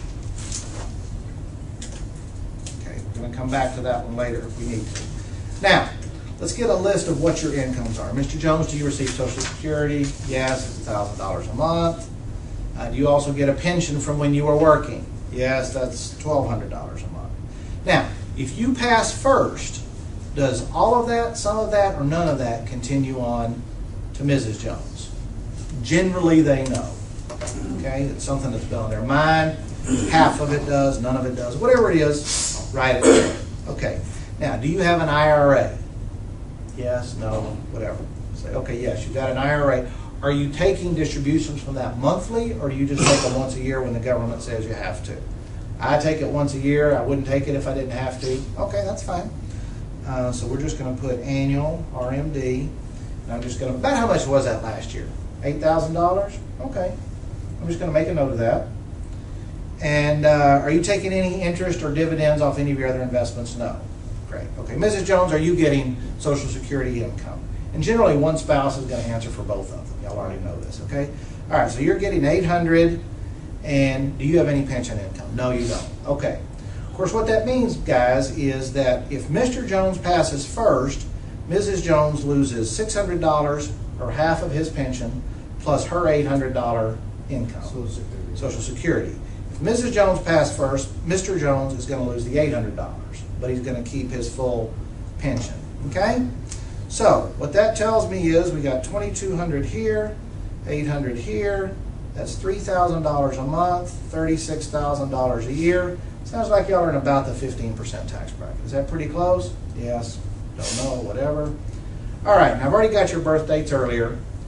S1: Okay, we're going to come back to that one later if we need to. Now, let's get a list of what your incomes are. Mister Jones, do you receive Social Security? Yes, it's one thousand dollars a month. Uh, do you also get a pension from when you were working? Yes, that's twelve hundred dollars a month. Now, if you pass first, does all of that, some of that, or none of that continue on to Missus Jones? Generally, they know. Okay, it's something that's been on their mind. Half of it does, none of it does. Whatever it is, write it down. Okay, now, do you have an I R A? Yes, no, whatever. Say, okay, yes, you've got an I R A. Are you taking distributions from that monthly, or do you just take them once a year when the government says you have to? I take it once a year. I wouldn't take it if I didn't have to. Okay, that's fine. Uh, so we're just going to put annual R M D. And I'm just going to, about how much was that last year? eight thousand dollars? Okay. I'm just going to make a note of that. And uh, are you taking any interest or dividends off any of your other investments? No. Great. Okay. Missus Jones, are you getting Social Security income? And generally, one spouse is going to answer for both of them. Y'all already know this, okay? All right, so you're getting eight hundred dollars, and do you have any pension income? No, you don't. Okay. Of course, what that means, guys, is that if Mister Jones passes first, Missus Jones loses six hundred dollars, or half of his pension, plus her eight hundred dollars income.
S2: Social Security.
S1: Social Security. If Missus Jones passed first, Mister Jones is going to lose the eight hundred dollars, but he's going to keep his full pension, okay? So what that tells me is we got twenty-two hundred dollars here, eight hundred dollars here. That's three thousand dollars a month, thirty-six thousand dollars a year. Sounds like y'all are in about the fifteen percent tax bracket. Is that pretty close? Yes. Don't know, whatever. All right, and I've already got your birth dates earlier.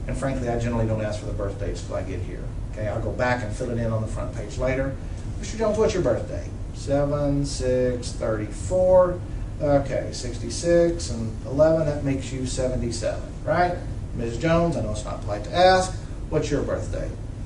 S1: And frankly, I generally don't ask for the birth dates till I get here. Okay, I'll go back and fill it in on the front page later. Mister Jones, what's your birthday? seven, six, thirty-four. Okay, sixty-six and eleven, that makes you seventy-seven, right? Miz Jones, I know it's not polite to ask, what's your birthday?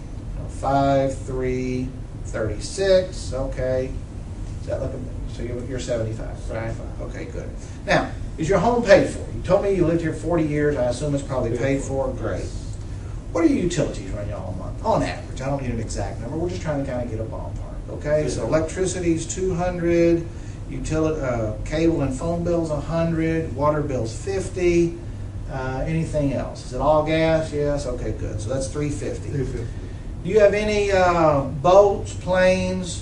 S1: five, three, thirty-six, okay. Is that looking, so you're, you're seventy-five, right? Okay, good. Now, is your home paid for? You told me you lived here forty years. I assume it's probably paid for. Great. What are your utilities run y'all a month? On average, I don't need an exact number. We're just trying to kind of get a ballpark, okay? So electricity's two hundred, utility, uh, cable and phone bills one hundred, water bills fifty. Uh, anything else? Is it all gas? Yes. Okay, good. So that's three fifty.
S5: three fifty.
S1: Do you have any uh, boats, planes,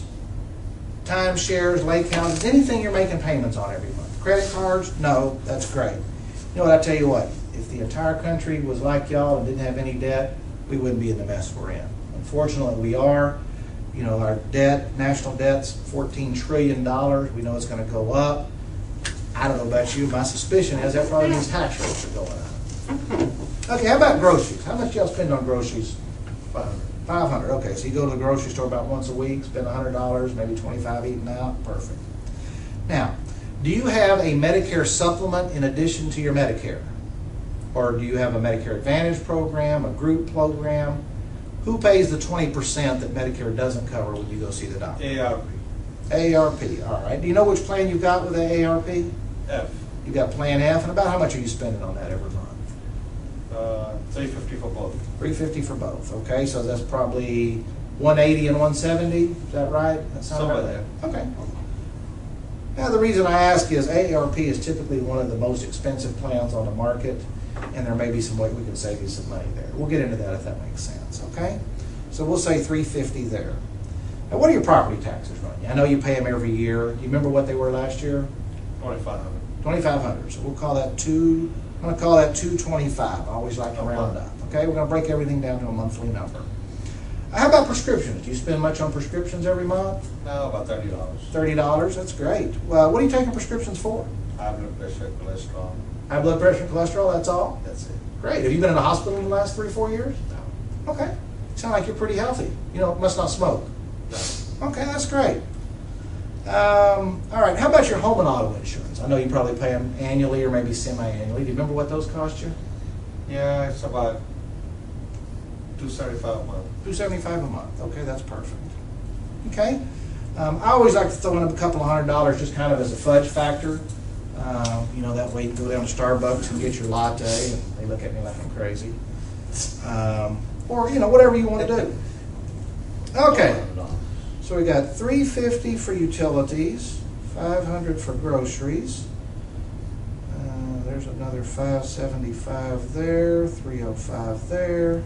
S1: timeshares, lake houses, anything you're making payments on every month? Credit cards? No. That's great. You know what, I tell you what, if the entire country was like y'all and didn't have any debt, we wouldn't be in the mess we're in. Unfortunately, we are. You know, our debt, national debt's fourteen trillion dollars. We know it's going to go up. I don't know about you. My suspicion is that probably means tax rates are going up. Okay, how about groceries? How much y'all spend on groceries?
S2: five hundred.
S1: five hundred. Okay, so you go to the grocery store about once a week, spend one hundred dollars, maybe twenty-five eating out. Perfect. Now, do you have a Medicare supplement in addition to your Medicare? Or do you have a Medicare Advantage program, a group program? Who pays the twenty percent that Medicare doesn't cover when you go see the doctor?
S2: A R P.
S1: A R P, all right. Do you know which plan you've got with the A R P?
S2: F.
S1: You got Plan F, and about how much are you spending on that every month?
S2: Uh, three fifty for both.
S1: three fifty for both, okay? So that's probably one eighty and one seventy, is that right? That sound
S2: Somewhere
S1: right?
S2: there.
S1: Okay. Now, the reason I ask is A A R P is typically one of the most expensive plans on the market, and there may be some way we can save you some money there. We'll get into that if that makes sense, okay? So we'll say three fifty there. Now, what are your property taxes running? I know you pay them every year. Do you remember what they were last year?
S2: Twenty-five hundred.
S1: twenty-five hundred. So we'll call that two, I'm gonna call that two twenty-five. I always like to
S2: A
S1: round
S2: month.
S1: up, okay? We're gonna break everything down to a monthly number. How about prescriptions? Do you spend much on prescriptions every month?
S2: Now about thirty dollars.
S1: thirty dollars, that's great. Well, what are you taking prescriptions for?
S2: High blood pressure, cholesterol.
S1: High blood pressure and cholesterol, that's all?
S2: That's it.
S1: Great. Have you been in the hospital in the last three, four years?
S2: No.
S1: Okay. Sound like you're pretty healthy. You know, must not smoke.
S2: No.
S1: Okay, that's great. Um, all right, how about your home and auto insurance? I know you probably pay them annually or maybe semi-annually. Do you remember what those cost you?
S2: Yeah, it's about two seventy-five a month.
S1: two seventy-five a month. Okay, that's perfect. Okay. Um, I always like to throw in a couple of hundred dollars just kind of as a fudge factor. Um, you know, that way you can go down to Starbucks and get your latte, and they look at me like I'm crazy. Um, or, you know, whatever you want to do. Okay. So we got three fifty for utilities, five hundred for groceries. Uh, there's another five seventy-five there, three oh five there,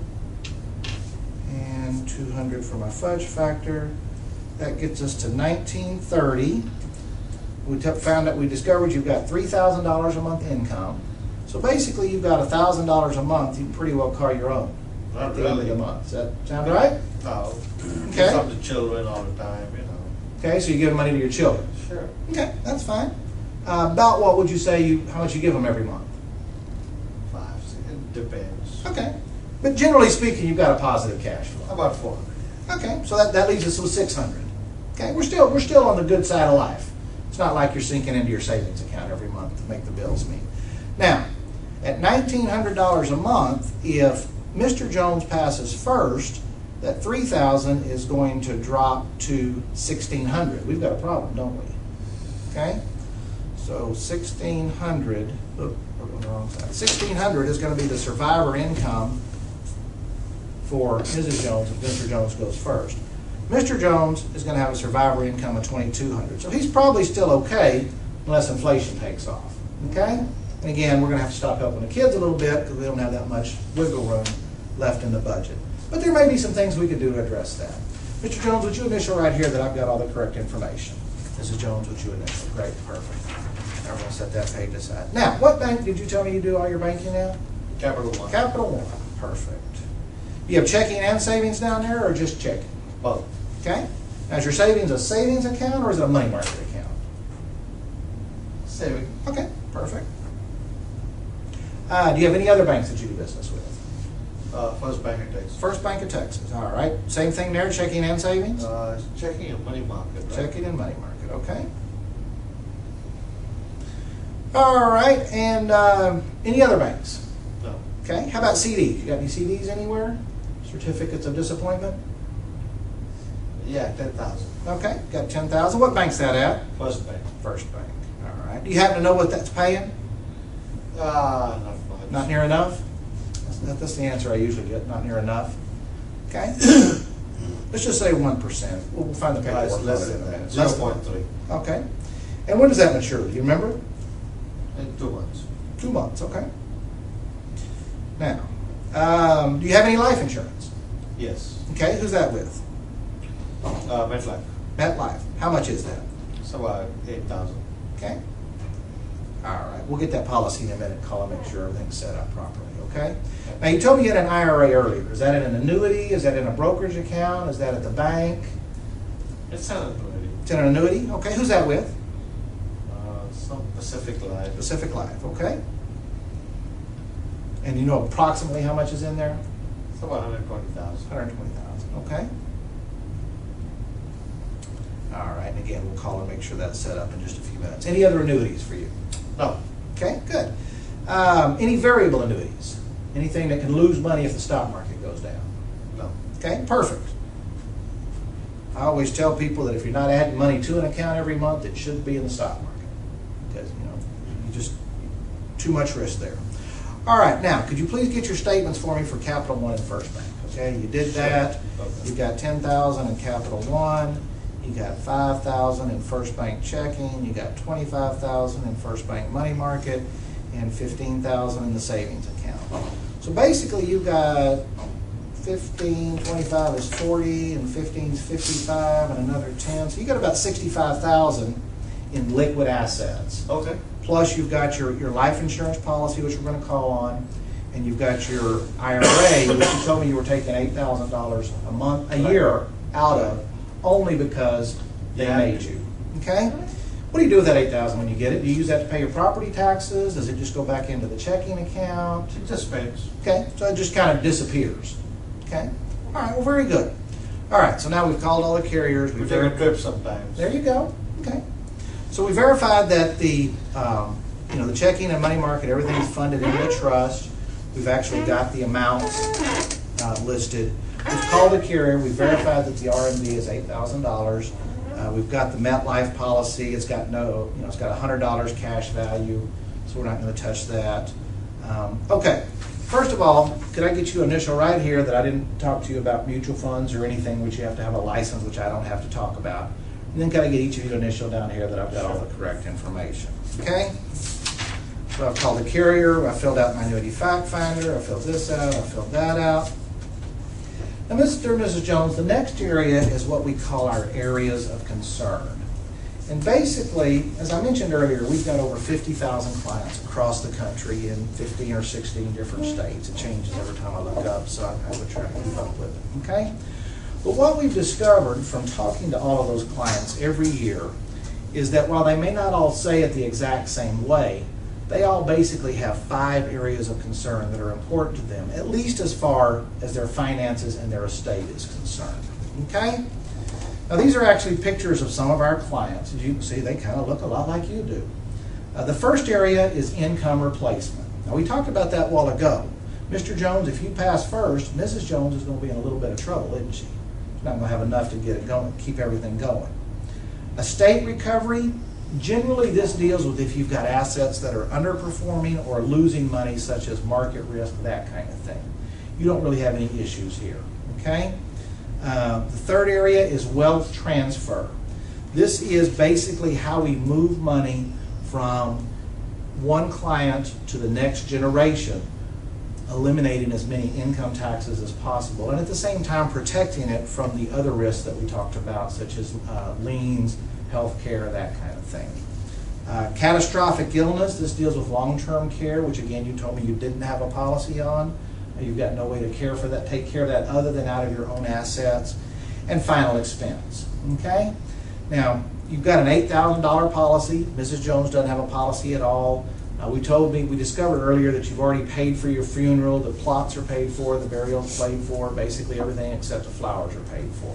S1: and two hundred for my fudge factor. That gets us to nineteen thirty. We t- found out, we discovered you've got three thousand dollars a month income. So basically, you've got one thousand dollars a month you can pretty well call your own
S2: Not
S1: at the end of
S2: really.
S1: the month. Does that sound right?
S2: No.
S1: Okay.
S2: Give some to children all the time, you know.
S1: Okay, so you give money to your children.
S2: Sure.
S1: Okay, that's fine. Uh, about what would you say you, how much you give them every month?
S2: Five. It depends.
S1: Okay. But generally speaking, you've got a positive cash flow.
S2: About four hundred.
S1: Okay, so that, that leaves us with six hundred. Okay, we're still we're still on the good side of life. It's not like you're sinking into your savings account every month to make the bills meet. Now, at nineteen hundred dollars a month, if Mister Jones passes first, that three thousand is going to drop to sixteen hundred. We've got a problem, don't we? Okay, so sixteen hundred. Look, we're on the wrong side. Sixteen hundred is going to be the survivor income for Missus Jones if Mister Jones goes first. Mister Jones is going to have a survivor income of twenty-two hundred, so he's probably still okay unless inflation takes off. Okay, and again, we're going to have to stop helping the kids a little bit because we don't have that much wiggle room left in the budget. But there may be some things we could do to address that. Mister Jones, would you initial right here that I've got all the correct information? Missus Jones, would you initial? Great, perfect. Now we're going to set that page aside. Now, what bank did you tell me you do all your banking at?
S2: Capital One.
S1: Capital One. Perfect. You have checking and savings down there, or just checking?
S2: Both.
S1: Okay. Now, is your savings a savings account, or is it a money market account?
S2: Saving.
S1: Okay, perfect. Uh, do you have any other banks that you do business with?
S2: Uh, First Bank of Texas.
S1: First Bank of Texas, all right. Same thing there, checking and savings?
S2: Uh, checking and money market, right?
S1: Checking and money market, okay. All right, and um, any other banks?
S2: No.
S1: Okay, how about C Ds? You got any C Ds anywhere? Certificates of disappointment?
S2: Yeah, ten thousand.
S1: Okay, got ten thousand. What bank's that at?
S2: First Bank.
S1: First Bank, all right. Do you happen to know what that's paying?
S2: Uh, not much.
S1: Not near enough? That's, that- that's the answer I usually get, not near enough. Okay. Let's just say one percent. We'll find the
S2: Uh,
S1: paperwork.
S2: it's
S1: on
S2: less
S1: it in
S2: than
S1: a
S2: that,
S1: minute.
S2: zero
S1: Less than
S2: point three,
S1: that. Okay. And when does that mature? Do you remember?
S2: in two months.
S1: Two months, okay. Now, um, do you have any life insurance?
S2: Yes.
S1: Okay, who's that with?
S2: Uh, MetLife,
S1: MetLife. How much is that?
S2: it's about eight thousand.
S1: Okay. All right, we'll get that policy in a minute, call and make sure everything's set up properly, okay? Now, you told me you had an I R A earlier. Is that in an annuity? Is that in a brokerage account? Is that at the bank?
S2: It's an annuity.
S1: It's in an annuity? Okay, who's that with?
S2: Uh, some Pacific Life.
S1: Pacific Life, okay? And you know approximately how much is in there?
S2: It's about one hundred twenty thousand.
S1: one hundred twenty thousand, okay? All right, and again, we'll call and make sure that's set up in just a few minutes. Any other annuities for you?
S2: No.
S1: Okay, good. Um, any variable annuities? Anything that can lose money if the stock market goes down?
S2: No.
S1: Okay, perfect. I always tell people that if you're not adding money to an account every month, it should be in the stock market. Because, you know, you just, too much risk there. All right, now, could you please get your statements for me for Capital One and First Bank? Okay, you did that.
S2: Okay.
S1: You got ten thousand in Capital One. You got five thousand in First Bank checking. You got twenty-five thousand in First Bank money market, and fifteen thousand in the savings account. So basically, you've got fifteen, twenty-five is forty, and fifteen is fifty-five, and another ten. So you got about sixty-five thousand in liquid assets.
S2: Okay.
S1: Plus, you've got your, your life insurance policy, which we're going to call on, and you've got your I R A, which you told me you were taking eight thousand dollars a month, a year out of, only because they
S2: Yeah.
S1: made you. Okay? What do you do with that eight thousand dollars when you get it? Do you use that to pay your property taxes? Does it just go back into the checking account?
S2: It just pays.
S1: Okay, so it just kind of disappears. Okay? All right, well, very good. All right, so now we've called all the carriers.
S2: We
S1: We've
S2: take a
S1: ver-
S2: trip sometimes.
S1: There you go. Okay. So we verified that the, um, you know, the checking and money market, everything's funded into the trust. We've actually got the amounts uh, listed. We've called the carrier. We verified that the R M D is eight thousand dollars. Uh, we've got the MetLife policy. It's got no, you know, it's got one hundred dollars cash value, so we're not going to touch that. Um, okay. First of all, could I get you initial right here that I didn't talk to you about mutual funds or anything which you have to have a license, which I don't have to talk about. And then can I get each of you to initial down here that I've got all the correct information. Okay? So I've called the carrier. I filled out my annuity fact finder. I filled this out. I filled that out. Now, Mister and Missus Jones, the next area is what we call our areas of concern. And basically, as I mentioned earlier, we've got over fifty thousand clients across the country in fifteen or sixteen different states. It changes every time I look up, so I, I would try to keep up with it, okay? But what we've discovered from talking to all of those clients every year is that while they may not all say it the exact same way, they all basically have five areas of concern that are important to them, at least as far as their finances and their estate is concerned, okay? Now, these are actually pictures of some of our clients. As you can see, they kind of look a lot like you do. Uh, the first area is income replacement. Now, we talked about that a while ago. Mister Jones, if you pass first, Missus Jones is going to be in a little bit of trouble, isn't she? She's not going to have enough to get it going, keep everything going. Estate recovery, generally this deals with if you've got assets that are underperforming or losing money, such as market risk, that kind of thing. You don't really have any issues here, okay? Uh, the third area is wealth transfer. This is basically how we move money from one client to the next generation, eliminating as many income taxes as possible, and at the same time protecting it from the other risks that we talked about, such as uh, liens, health care, that kind of thing. Uh, catastrophic illness, this deals with long-term care, which again, you told me you didn't have a policy on. You've got no way to care for that, take care of that other than out of your own assets. And final expense, okay? Now, you've got an eight thousand dollar policy. Missus Jones doesn't have a policy at all. Uh, we told me, we discovered earlier that you've already paid for your funeral, the plots are paid for, the burial's paid for, basically everything except the flowers are paid for.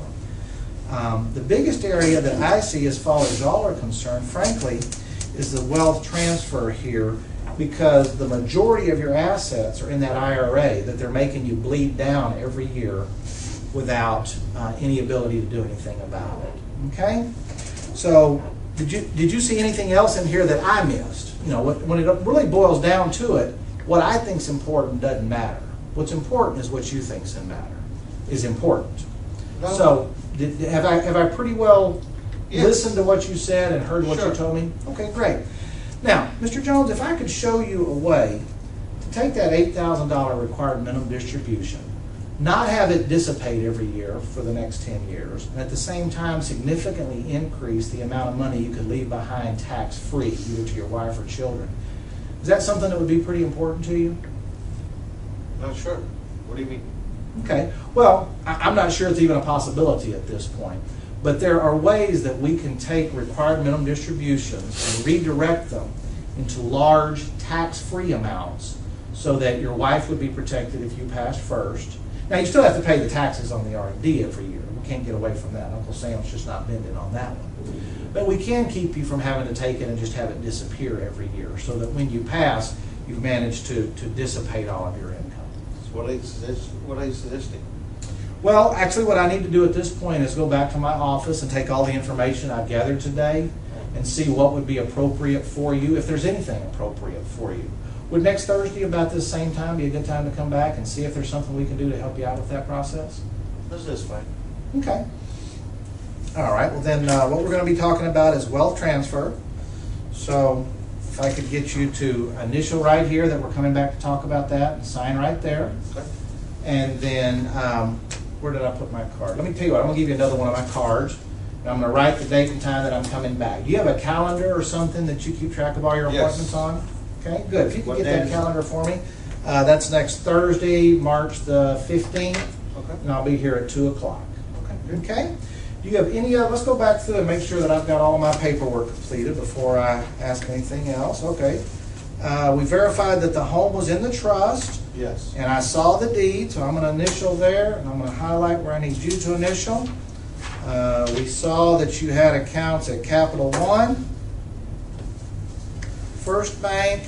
S1: Um, the biggest area that I see as far as y'all are concerned, frankly, is the wealth transfer here, because the majority of your assets are in that I R A that they're making you bleed down every year without uh, any ability to do anything about it. Okay? So, did you did you see anything else in here that I missed? You know, when it really boils down to it, what I think's important doesn't matter. What's important is what you think's in matter is important.
S2: No.
S1: So, did, have I have I pretty well
S2: Yes.
S1: listened to what you said and heard what
S2: Sure.
S1: you told me? Okay, great. Now, Mister Jones, if I could show you a way to take that eight thousand dollars required minimum distribution, not have it dissipate every year for the next ten years, and at the same time significantly increase the amount of money you could leave behind tax-free, either to your wife or children, is that something that would be pretty important to you?
S2: Not sure. What do you mean?
S1: Okay, well, I- I'm not sure it's even a possibility at this point, but there are ways that we can take required minimum distributions and redirect them into large tax-free amounts so that your wife would be protected if you passed first. Now, you still have to pay the taxes on the R and D every year. We can't get away from that. Uncle Sam's just not bending on that one. But we can keep you from having to take it and just have it disappear every year so that when you pass, you've managed to, to dissipate all of your income.
S2: So what are you suggest- what are you suggesting?
S1: Well, actually, what I need to do at this point is go back to my office and take all the information I've gathered today and see what would be appropriate for you, if there's anything appropriate for you. Would next Thursday about this same time be a good time to come back and see if there's something we can do to help you out with that process?
S2: This is fine.
S1: Okay. All right, well then uh, what we're going to be talking about is wealth transfer. So if I could get you to initial right here that we're coming back to talk about that and sign right there.
S2: Okay.
S1: And then, um, where did I put my card? Let me tell you what, I'm going to give you another one of my cards. And I'm going to write the date and time that I'm coming back. Do you have a calendar or something that you keep track of all your
S2: Yes.
S1: appointments on? Okay, good. If you could
S2: What
S1: get
S2: day
S1: that
S2: is it?
S1: calendar for me. Uh, that's next Thursday, March the fifteenth,
S2: Okay.
S1: and I'll be here at two o'clock.
S2: Okay.
S1: Okay? Do you have any other, let's go back through and make sure that I've got all my paperwork completed before I ask anything else. Okay. Uh, we verified that the home was in the trust.
S2: Yes.
S1: And I saw the deed, so I'm going to initial there, and I'm going to highlight where I need you to initial. Uh, we saw that you had accounts at Capital One, First Bank,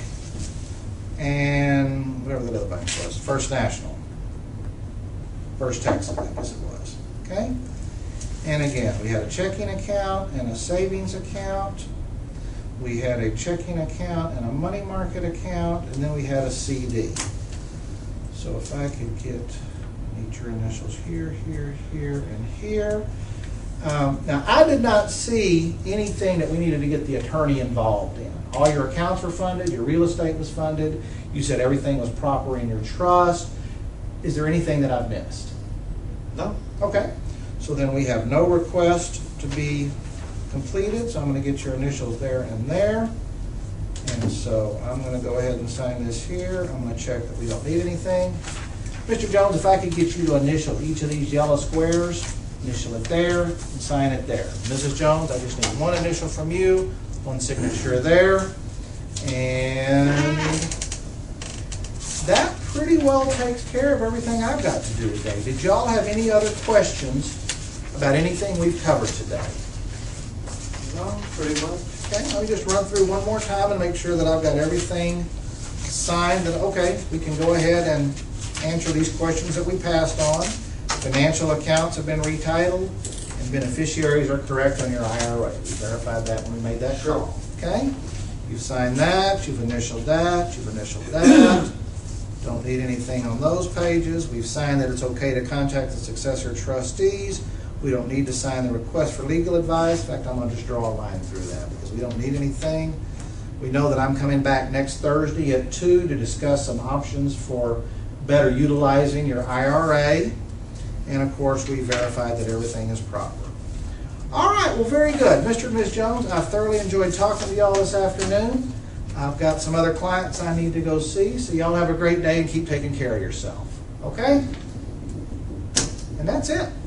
S1: and whatever the other bank was, First National. First Texas, I guess it was. Okay? And again, we had a checking account and a savings account. We had a checking account and a money market account, and then we had a C D. So if I could get, need your initials here, here, here, and here. Um, now, I did not see anything that we needed to get the attorney involved in. All your accounts were funded, your real estate was funded, you said everything was proper in your trust. Is there anything that I've missed?
S2: No?
S1: Okay, so then we have no request to be completed, so I'm going to get your initials there and there. And so I'm going to go ahead and sign this here. I'm going to check that we don't need anything. Mister Jones, if I could get you to initial each of these yellow squares, initial it there and sign it there. Missus Jones, I just need one initial from you, one signature there. And that pretty well takes care of everything I've got to do today. Did y'all have any other questions about anything we've covered today?
S2: No, pretty much.
S1: Okay, let me just run through one more time and make sure that I've got everything signed. And okay, we can go ahead and answer these questions that we passed on. Financial accounts have been retitled and beneficiaries are correct on your I R A. We verified that when we made that
S2: Sure.
S1: call. Okay? You've signed that, you've initialed that, you've initialed that. Don't need anything on those pages. We've signed that it's okay to contact the successor trustees. We don't need to sign the request for legal advice. In fact, I'm going to just draw a line through that because we don't need anything. We know that I'm coming back next Thursday at two to discuss some options for better utilizing your I R A. And of course, we verified that everything is proper. All right, well, very good. Mister and Miz Jones, I've thoroughly enjoyed talking to y'all this afternoon. I've got some other clients I need to go see, so y'all have a great day and keep taking care of yourself. Okay? And that's it.